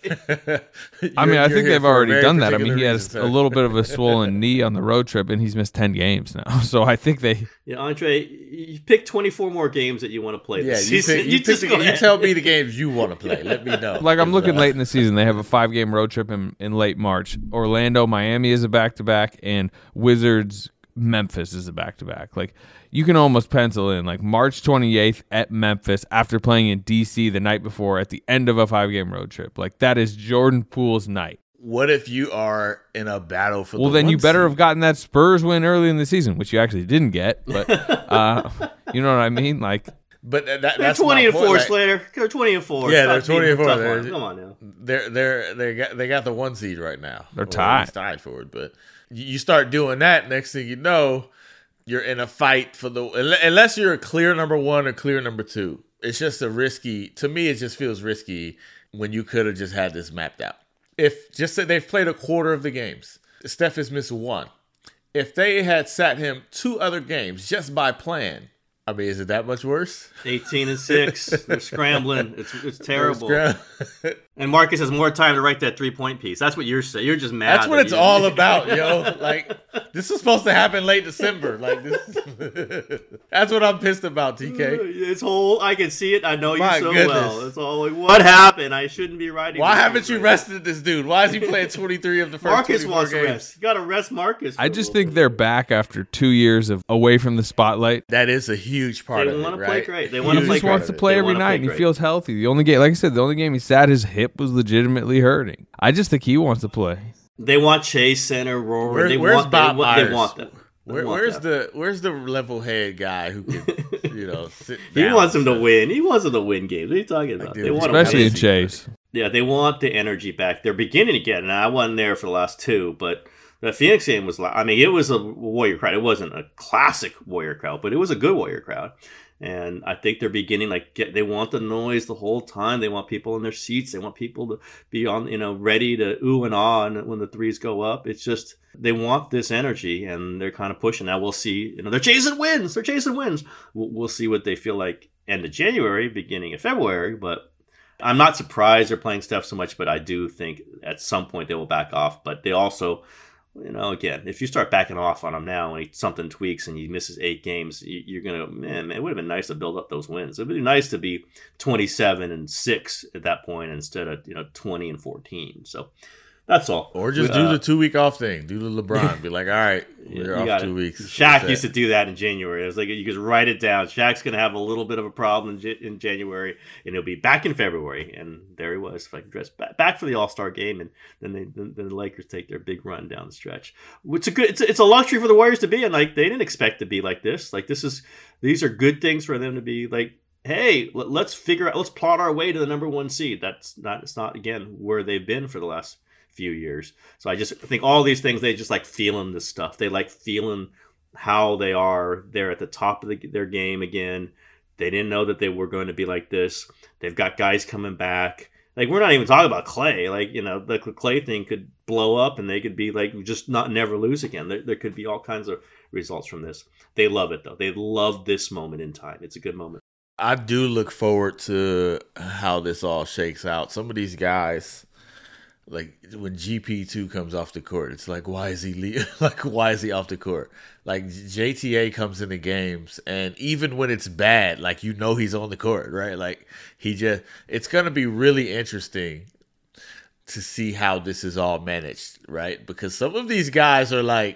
I mean, I think they've already done that. I mean, he reason, has so. a little bit of a swollen knee on the road trip, and he's missed ten games now. So I think they. Yeah, Andre, you pick twenty-four more games that you want to play Yeah, this you, season. pick, you, You pick just the, go you ahead. tell me the games you want to play. Let me know. Like I'm looking uh, late in the season. They have a five-game road trip in, in late March. Orlando, Miami is a back-to-back, and Wizards, Memphis is a back-to-back. Like you can almost pencil in like March twenty-eighth at Memphis after playing in D C the night before at the end of a five-game road trip. Like that is Jordan Poole's night. What if you are in a battle for? Well, the then one you better seed? have gotten that Spurs win early in the season, which you actually didn't get. But uh, you know what I mean? Like, But that, They're that's twenty my and point, four, like, Slater. They're twenty and four. Yeah, Stop they're twenty and being four. tough on They're- them. Come on now. They're they're they got they got the one seed right now. They're Or at tied. least tied for it. But you start doing that, next thing you know, you're in a fight for the unless you're a clear number one or clear number two. It's just a risky. To me, it just feels risky when you could have just had this mapped out. If just say they've played a quarter of the games, Steph has missed one. If they had sat him two other games just by playing, I mean, is it that much worse? eighteen and six. They're scrambling. It's it's terrible. Scram- And Marcus has more time to write that three point piece. That's what you're saying. You're just mad. That's what that it's you- all about, yo. Like, this is supposed to happen late December. Like, this. That's what I'm pissed about, T K. It's whole. I can see it. I know you My so goodness. well. It's all like, what happened? I shouldn't be writing. Why this haven't piece you right rested this dude? Why is he playing twenty-three of the first Marcus twenty-four wants games? to rest. You got to rest Marcus. for I a just little think bit. they're back after two years of away from the spotlight. That is a huge part They of it, wanna play right? great. They He wanna play just wants to great. play They every wanna night, play and he great. feels healthy. The only game, like I said, the only game he sat, his hip was legitimately hurting. I just think he wants to play. They want Chase Center, Rory. Where- they where's want, Bob they, want- they Myers? want them. They Where, want where's them. the where's the level head guy who can, you know, sit He down wants them to and- win. He wants them to win games. What are you talking about? do. They want Especially in to win. Chase. Yeah, they want the energy back. They're beginning to get it. And I wasn't there for the last two, but the Phoenix game was like, I mean, it was a Warrior crowd. It wasn't a classic Warrior crowd, but it was a good Warrior crowd. And I think they're beginning, like, get, they want the noise the whole time. They want people in their seats. They want people to be on, you know, ready to ooh and ah and when the threes go up. It's just, they want this energy and they're kind of pushing. Now we'll see, you know, they're chasing wins. They're chasing wins. We'll, we'll see what they feel like end of January, beginning of February, but I'm not surprised they're playing Steph so much, but I do think at some point they will back off. But they also, you know, again, if you start backing off on him now and he, something tweaks and he misses eight games, you, you're going to, man, man, it would have been nice to build up those wins. It would be nice to be twenty-seven and six at that point instead of, you know, twenty and fourteen. So that's all. Or just Uh, do the two week off thing. Do the LeBron. Be like, all right, You we're off got two it. weeks. Shaq That's used it. to do that in January. It was like you just write it down. Shaq's going to have a little bit of a problem in, J- in January, and he'll be back in February. And there he was, like dressed back, back for the All Star game, and then they then, then the Lakers take their big run down the stretch. It's a good. It's a, it's a luxury for the Warriors to be in. Like they didn't expect to be like this. Like this is these are good things for them to be like. Hey, let, let's figure out. Let's plot our way to the number one seed. That's not. It's not again where they've been for the last few years. So I just think all these things, they just like feeling this stuff. They like feeling how they are. They're at the top of the, their game again. They didn't know that they were going to be like this. They've got guys coming back. Like we're not even talking about Clay. Like, you know, the Clay thing could blow up and they could be like, just not never lose again. There, there could be all kinds of results from this. They love it though. They love this moment in time. It's a good moment. I do look forward to how this all shakes out. Some of these guys, like when G P two comes off the court, it's like, why is he le- like why is he off the court? Like J T A comes into games, and even when it's bad, like you know he's on the court, right? Like he just, it's gonna be really interesting to see how this is all managed, right? Because some of these guys are like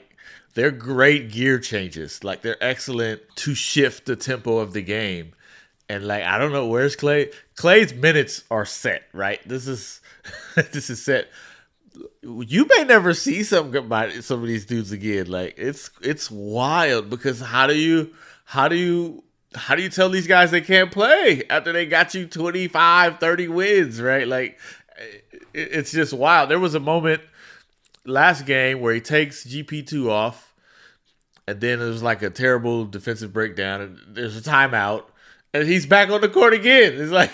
they're great gear changes. Like they're excellent to shift the tempo of the game. And like I don't know, where's Klay? Klay's minutes are set, right? This is this is set. You may never see some about some of these dudes again. Like it's it's wild because how do you how do you how do you tell these guys they can't play after they got you twenty-five, thirty wins, right? Like it's just wild. There was a moment last game where he takes G P two off, and then it was like a terrible defensive breakdown, and there's a timeout. And he's back on the court again. It's like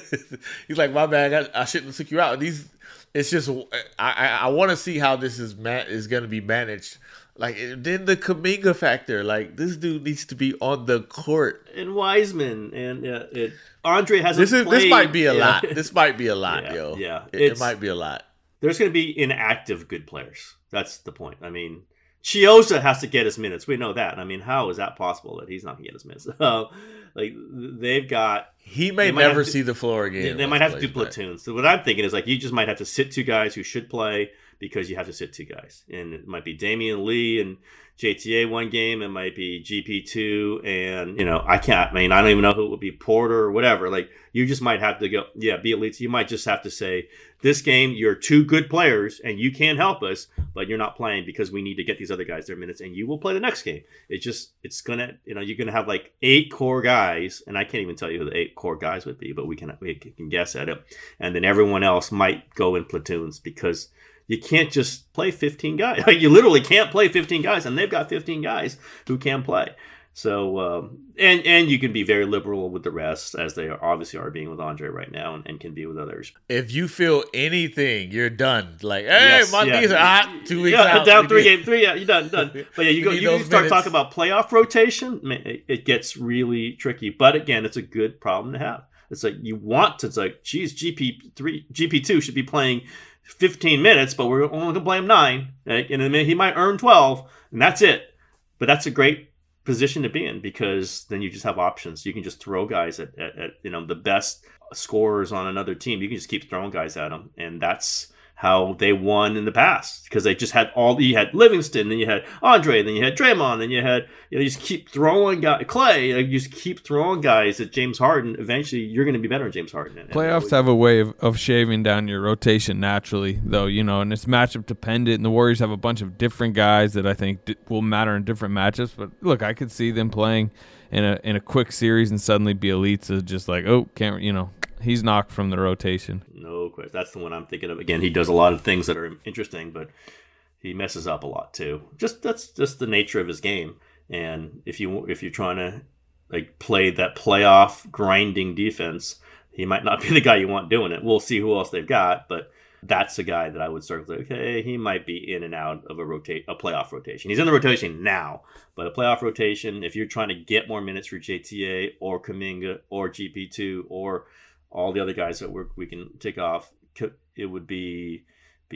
he's like, my bad, I, I shouldn't have took you out. And these, it's just I I, I want to see how this is ma- is going to be managed. Like then the Kuminga factor, like this dude needs to be on the court. And Wiseman and uh, it, Andre hasn't. This is played. this might be a yeah. lot. This might be a lot, yeah, yo. Yeah, it, it might be a lot. There's going to be inactive good players. That's the point. I mean. Chiosa has to get his minutes. We know that. I mean, how is that possible that he's not going to get his minutes? Uh, like they've got. He may never to, see the floor again. They, they might have to do platoons. So what I'm thinking is like you just might have to sit two guys who should play because you have to sit two guys, and it might be Damian Lee and J T A one game. It might be G P two, and you know I can't. I mean, I don't even know who it would be, Porter or whatever. Like you just might have to go. Yeah, be elites. You might just have to say. This game, you're two good players, and you can help us, but you're not playing because we need to get these other guys their minutes, and you will play the next game. It's just, it's gonna, you know, you're gonna have like eight core guys, and I can't even tell you who the eight core guys would be, but we can we can guess at it, and then everyone else might go in platoons because you can't just play fifteen guys. You literally can't play fifteen guys, and they've got fifteen guys who can play. So, um, and and you can be very liberal with the rest, as they are, obviously are being with Andre right now, and, and can be with others. If you feel anything, you're done. Like, hey, yes, my yeah. knees are hot. Two weeks yeah, out. Down three games, three. Yeah, you're done, done. But yeah, you go. You start minutes. talking about playoff rotation. Man, it, it gets really tricky. But again, it's a good problem to have. It's like you want to. It's like, geez, G P three, G P two should be playing fifteen minutes, but we're only gonna play him nine. Right? And then he might earn twelve, and that's it. But that's a great position to be in because then you just have options. You can just throw guys at, at, at you know the best scorers on another team. You can just keep throwing guys at them, and that's how they won in the past because they just had all. You had Livingston, then you had Andre, then you had Draymond, then you had you know you just keep throwing guys. Clay, like, you just keep throwing guys at James Harden. Eventually, you're going to be better than James Harden. And, Playoffs have a way of, of shaving down your rotation naturally, though, you know, and it's matchup dependent. And the Warriors have a bunch of different guys that I think d- will matter in different matchups. But look, I could see them playing in a in a quick series and suddenly Bielitsa just like, oh, can't you know. He's knocked from the rotation. No question. That's the one I'm thinking of. Again, he does a lot of things that are interesting, but he messes up a lot too. Just that's just the nature of his game. And if you if you're trying to like play that playoff grinding defense, he might not be the guy you want doing it. We'll see who else they've got, but that's the guy that I would start like, okay, he might be in and out of a rotate a playoff rotation. He's in the rotation now, but a playoff rotation, if you're trying to get more minutes for J T A or Kuminga or G P two or all the other guys that we're, we can take off, it would be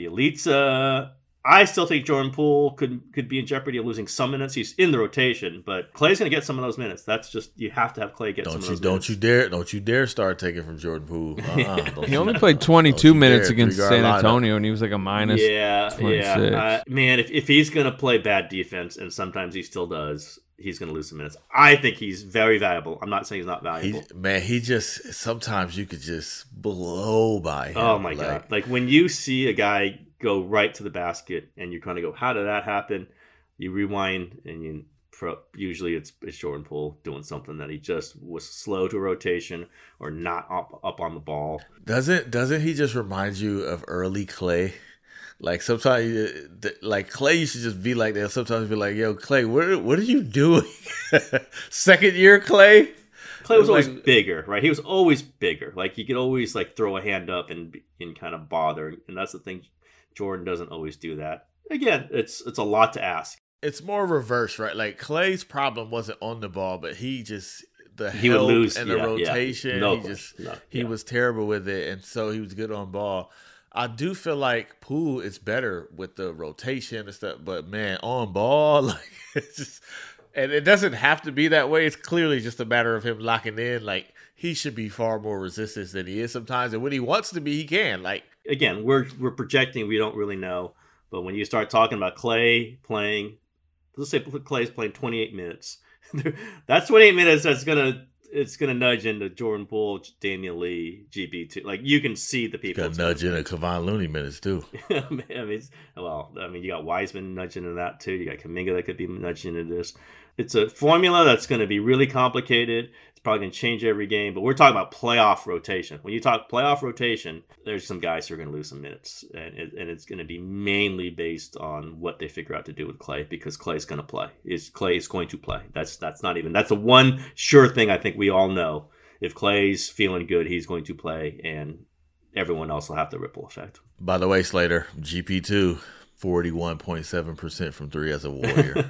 Bielitsa. I still think Jordan Poole could could be in jeopardy of losing some minutes. He's in the rotation, but Clay's going to get some of those minutes. That's just you have to have Clay get don't some you, of those don't minutes. You dare, don't you dare start taking from Jordan Poole. Uh-uh, he only played twenty-two minutes against San Antonio, and he was like a minus Yeah, twenty-six. yeah. Uh, man, if, if he's going to play bad defense, and sometimes he still does, he's going to lose some minutes. I think he's very valuable. I'm not saying he's not valuable. He, man, he just sometimes you could just blow by him. Oh my like, god! Like when you see a guy go right to the basket, and you kind of go, "How did that happen?" You rewind, and you usually it's, it's Jordan Poole doing something that he just was slow to rotation or not up up on the ball. Doesn't doesn't he just remind you of early Clay? Like sometimes, like Clay used to just be like that. Sometimes be like, "Yo, Clay, what what are you doing?" Second year Clay. Clay was like, always bigger, right? He was always bigger. Like he could always like throw a hand up and and kind of bother. And that's the thing. Jordan doesn't always do that. Again, it's it's a lot to ask. It's more reverse, right? Like Clay's problem wasn't on the ball, but he just the he help would lose and the yeah, rotation. Yeah. No he just no, he yeah. was terrible with it, and so he was good on ball. I do feel like Poole is better with the rotation and stuff, but man, on ball, like it's just, and it doesn't have to be that way. It's clearly just a matter of him locking in. Like he should be far more resistant than he is sometimes, and when he wants to be, he can. Like again, we're we're projecting. We don't really know, but when you start talking about Clay playing let's say Clay's playing twenty-eight minutes. That's twenty-eight minutes that's gonna it's gonna nudge into Jordan Poole, Damian Lee, G P two. Like you can see the people. Got nudge into Kevon Looney minutes too. I mean, it's, well, I mean, you got Wiseman nudging into that too. You got Kuminga that could be nudging into this. It's a formula that's going to be really complicated. It's probably going to change every game, but we're talking about playoff rotation. When you talk playoff rotation, there's some guys who are going to lose some minutes, and, it, and it's going to be mainly based on what they figure out to do with Clay, because Clay's going to play. Is Clay is going to play. That's that's not even that's the one sure thing I think we all know. If Clay's feeling good, he's going to play, and everyone else will have the ripple effect. By the way, Slater, G P two, forty-one point seven percent from three as a Warrior.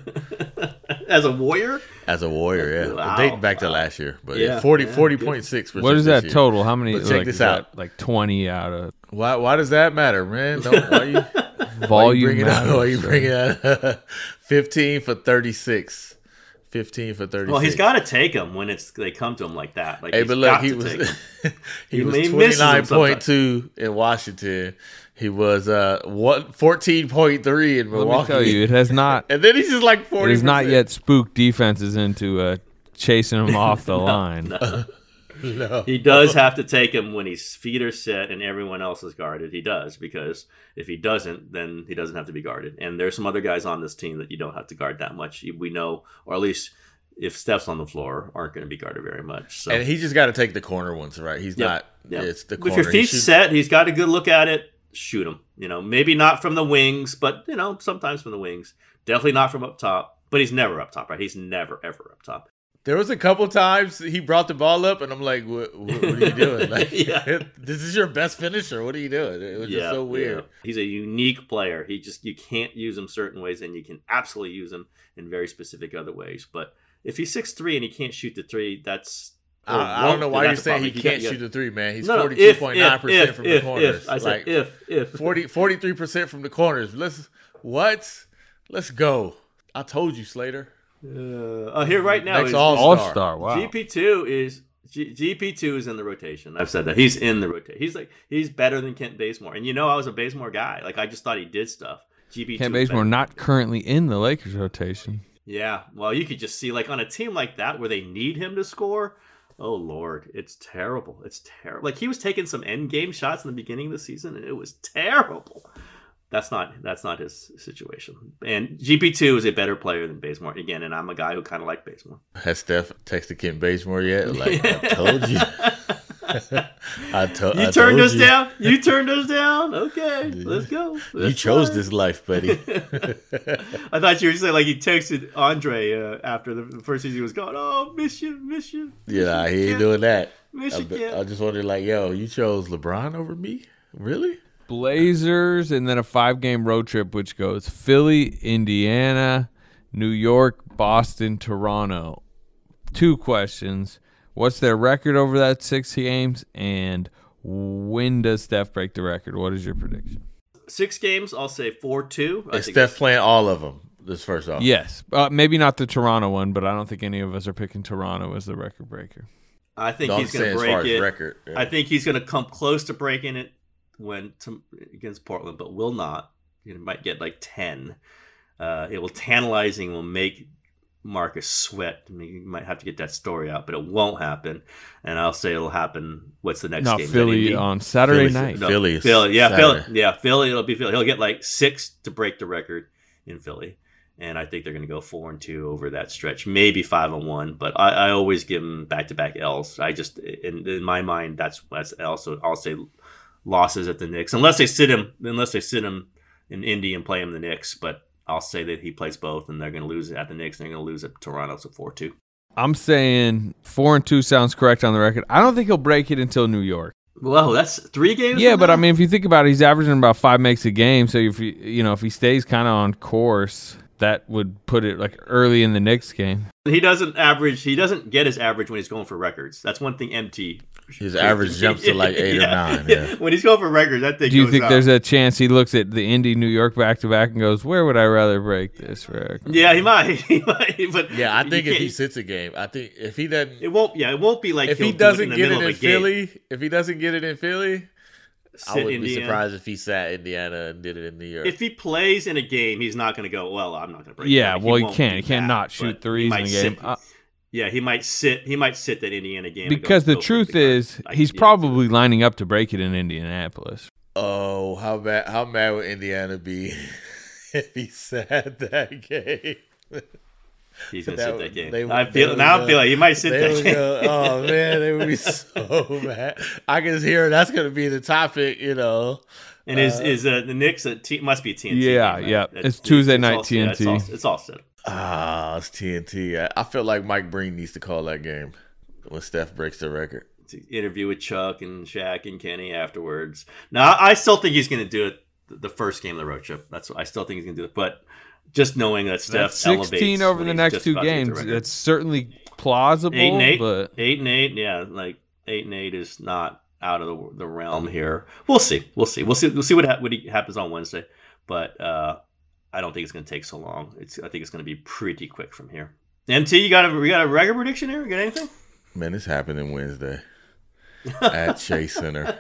As a Warrior? As a Warrior, yeah. Wow. Dating back to Wow. last year. But Yeah, yeah, forty, yeah, forty point six percent. What is that year. total? How many? But check like, this is that out. like twenty out of Why Why does that matter, man? Don't, why you, volume. why you bring it matters, out? Why you sir. bring it out? fifteen for thirty-six. fifteen for thirty-six. Well, he's got to take them when it's they come to him like that. Like, Hey, he's but look, got he to was take 'em. he He was misses them twenty-nine point two in Washington. He was uh one fourteen point three in Milwaukee. Let me tell you, it has not. And then he's just like It forty. has not yet spooked defenses into uh, chasing him off the line. No. No. He does have to take him when his feet are set and everyone else is guarded. He does, because if he doesn't, then he doesn't have to be guarded. And there's some other guys on this team that you don't have to guard that much. We know, or at least if Steph's on the floor, aren't going to be guarded very much. So And he just got to take the corner ones, right? He's Yep, not. yep. It's the If corner. your He feet's should- set, he's got a good look at it. Shoot him. You know, maybe not from the wings, but you know, sometimes from the wings. Definitely not from up top. But he's never up top, right? He's never ever up top. There was a couple times he brought the ball up, and I'm like, "What, what, what are you doing? Like, Yeah. this is your best finisher. What are you doing?" It was just so weird. yeah. He's a unique player. He just you can't use him certain ways, and you can absolutely use him in very specific other ways. But if he's six three and he can't shoot the three, that's or I, I don't won't, know then why you're that's a saying problem. he got- can't you shoot got- the three, man. He's No, no, forty-two point nine if, percent if, from if, the corners. If. I said like if, if. forty, forty-three percent from the corners. Let's what? Let's go. I told you, Slater. Uh, uh, here right now Next is All-Star. All-Star, wow. G P two is G- GP2 is in the rotation. I've said that he's in the rotation. He's like he's better than Kent Bazemore, and you know I was a Bazemore guy. Like I just thought he did stuff. G P two Kent is Bazemore better. not currently in the Lakers rotation. Yeah, well, you could just see like on a team like that where they need him to score. Oh Lord, it's terrible. It's terrible. Like he was taking some end game shots in the beginning of the season, and it was terrible. That's not that's not his situation. And G P two is a better player than Bazemore again, and I'm a guy who kind of like Bazemore. Has Steph texted Kent Bazemore yet? Like I told you. I, to- You I turned told us you. down. You turned us down. Okay, let's go. You Let's chose try. this life, buddy. I thought you were saying like he texted Andre uh, after the first season he was gone. Oh, miss you, miss you. Yeah, he ain't Kent. doing that. Miss I, you, be- Kent. I just wondered, like, yo, you chose LeBron over me? Really? Blazers, and then a five-game road trip, which goes Philly, Indiana, New York, Boston, Toronto. Two questions. What's their record over that six games? And when does Steph break the record? What is your prediction? Six games, I'll say four two. I Is think Steph it's- playing all of them this first off? Yes. Uh, maybe not the Toronto one, but I don't think any of us are picking Toronto as the record breaker. I think No, I'm he's going saying to as far break as it. record, yeah. I think he's going to come close to breaking it when to, against Portland, but will not. He might get like ten. Uh, it will tantalizing. Will make Marcus sweat. I mean, you might have to get that story out, but it won't happen. And I'll say it'll happen. What's the next No, game? Is that Philly Indy? on Saturday Philly- night. No, Philly is Philly, yeah, Saturday. Philly, yeah, Philly. It'll be Philly. He'll get like six to break the record in Philly, and I think they're going to go four and two over that stretch, maybe five and one. But I, I always give them back to back L's. I just in, in my mind that's that's also I'll say losses at the Knicks unless they sit him unless they sit him in Indy and play him the Knicks. But I'll say that he plays both, and they're going to lose at the Knicks, and they're going to lose at Toronto, so four two. I'm saying four and two sounds correct on the record. I don't think he'll break it until New York. Whoa, that's three games. Yeah, from but now? I mean, if you think about it, he's averaging about five makes a game. So if he, you know, if he stays kind of on course, that would put it like early in the Knicks game. He doesn't average. He doesn't get his average when he's going for records. That's one thing. M T. His average jumps to like eight or nine. Yeah. When he's going for records, that thing. Do you goes think up. there's a chance he looks at the Indy New York back to back and goes, "Where would I rather break this record?" Yeah, he might. He might. But Yeah, I you think if can't- he sits a game, I think if he doesn't, it won't. Yeah, it won't be like if he'll he do doesn't in the get middle it of in a game. Philly, if he doesn't get it in Philly, I sit wouldn't be Indiana. surprised if he sat Indiana and did it in New York. If he plays in a game, he's not going to go, well, I'm not going to break Yeah, it. well, he won't can't. do He can't that, not shoot but threes he in might a game. sit- Uh, Yeah, he might sit. He might sit that Indiana game and because go- the go for truth the is, guard. he's Yeah. probably lining up to break it in Indianapolis. Oh, how bad! How mad would Indiana be if he sat that game? He's gonna That sit would- that game. they would- I they feel would now. go- I feel like he might sit they that would game. go, oh man, they would be so mad. I can just hear that's going to be the topic, you know. And is Uh, is uh, the Knicks at T- must be T N T? Yeah, game, right? yeah. That's- It's Tuesday it's night all- yeah, it's T N all- T. It's all set. Ah, it's T N T. I, I feel like Mike Breen needs to call that game when Steph breaks the record. To interview with Chuck and Shaq and Kenny afterwards. Now, I still think he's going to do it the first game of the road trip. That's what I still think he's going to do it. But just knowing that Steph That's sixteen elevates over when the he's next just two about to get the games. record. It's certainly plausible, eight and eight, but eight and eight, yeah, like eight and eight is not out of the, the realm here. We'll see, we'll see, we'll see, we'll see what ha- what he- happens on Wednesday. But uh, I don't think it's going to take so long. It's I think it's going to be pretty quick from here. M T, you got a we got a record prediction here? You got anything? Man, it's happening Wednesday at Chase Center.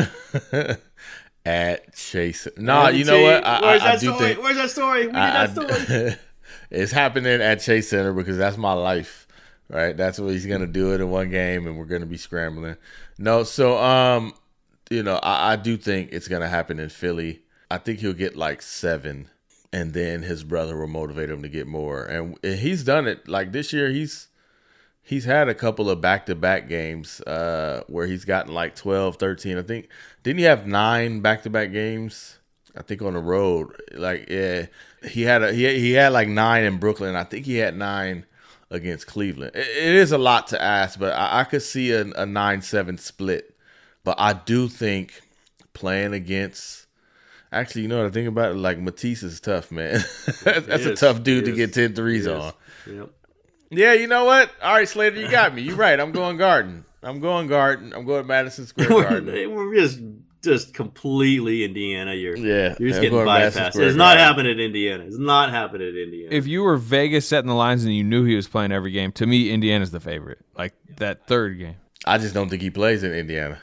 At Chase. No, M T, you know what? I, where's I, I that do story? think Where's that story? We need I- that I- story. it's happening at Chase Center because that's my life, right? That's what he's gonna do it in one game, and we're gonna be scrambling. No, so um, you know, I, I do think it's gonna happen in Philly. I think he'll get like seven, and then his brother will motivate him to get more. And he's done it. Like this year, he's he's had a couple of back-to-back games uh, where he's gotten like twelve, thirteen. I think, didn't he have nine back-to-back games? I think on the road. Like, yeah, he had a, he, he had like nine in Brooklyn. I think he had nine against Cleveland. It, it is a lot to ask, but I, I could see a, a nine seven split. But I do think playing against – actually, you know what I think about it? Like, Matisse is tough, man. that's that's a is. tough dude He to get is. ten threes He is. on. Yep. Yeah, you know what? All right, Slater, you got me. You're right. I'm going Garden. I'm going Garden. I'm going Madison Square Garden. we're, we're just just completely Indiana. You're Yeah, You're just I'm getting going Madison bypassed. Square It's not Garden. happening in Indiana. It's not happening in Indiana. if you were Vegas setting the lines and you knew he was playing every game, to me, Indiana's the favorite. Like that third game. I just don't think he plays in Indiana.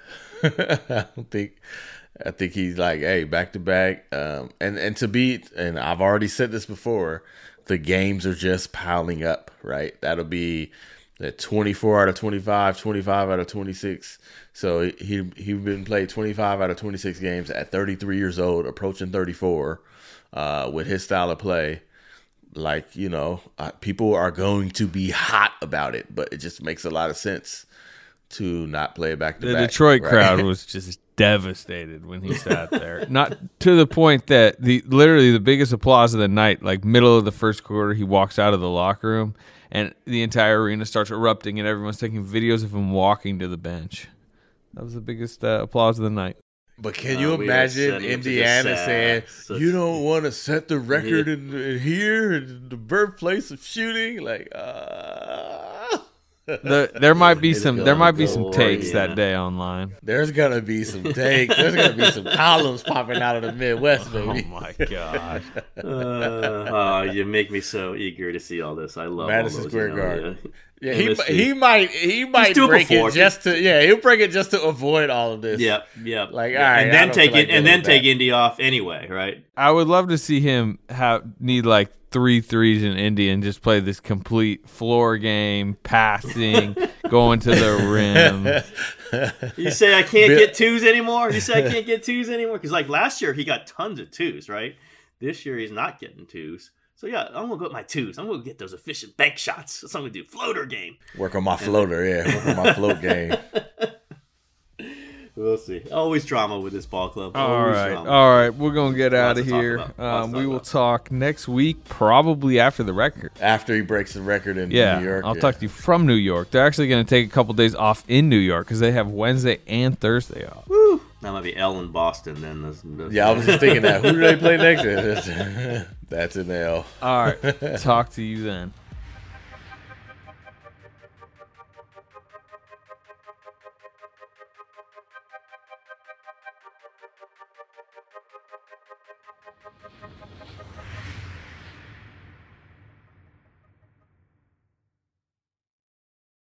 I don't think. I think he's like, hey, back to back, um, and and to beat. And I've already said this before. The games are just piling up, right? That'll be at twenty-four out of twenty-five, twenty-five out of twenty-six. So he he been played twenty-five out of twenty-six games at thirty-three years old, approaching thirty-four, uh, with his style of play. Like, you know, uh, people are going to be hot about it, but it just makes a lot of sense to not play back to The back. Detroit right? crowd was just devastated when he sat there. Not to the point that the literally the biggest applause of the night, like middle of the first quarter, he walks out of the locker room and the entire arena starts erupting and everyone's taking videos of him walking to the bench. That was the biggest uh, applause of the night. But can Uh, you we are imagine setting him to the Indiana sad- saying, such- you don't want to set the record in, in here, in the birthplace of shooting? Like, uh... The, there might be It's some gonna there might be go some takes Indiana. that day online. There's going to be some takes. There's going to be some columns popping out of the Midwest, baby. Oh my gosh. uh, oh, you make me so eager to see all this. I love Madison all those, Square you know, Garden. yeah. Yeah, he, M S G. he might he might do it break before. it just to yeah he'll break it just to avoid all of this. Yep, yep. Like, Yeah, all right, and I then don't take feel like it, and dealing then with take that. Indy off anyway, right? I would love to see him have need like three threes in Indy and just play this complete floor game, passing, going to the rim. You say I can't Bill- get twos anymore. You say I can't get twos anymore because like last year he got tons of twos, right? This year he's not getting twos. So yeah, I'm gonna go with my twos. I'm gonna get those efficient bank shots. That's what I'm gonna do. Floater game. Work on my floater, yeah. Work on my float game. We'll see. Always drama with this ball club. All Always right, drama. all right. We're gonna get out Lots of to talk here. about. Lots to Um, talk we will about. talk next week, probably after the record. After he breaks the record in Yeah, New York. I'll yeah. talk to you from New York. They're actually going to take a couple days off in New York because they have Wednesday and Thursday off. That might be L in Boston then. That's, that's Yeah, I was just thinking that. Who do they play next? That's an L. All right, talk to you then.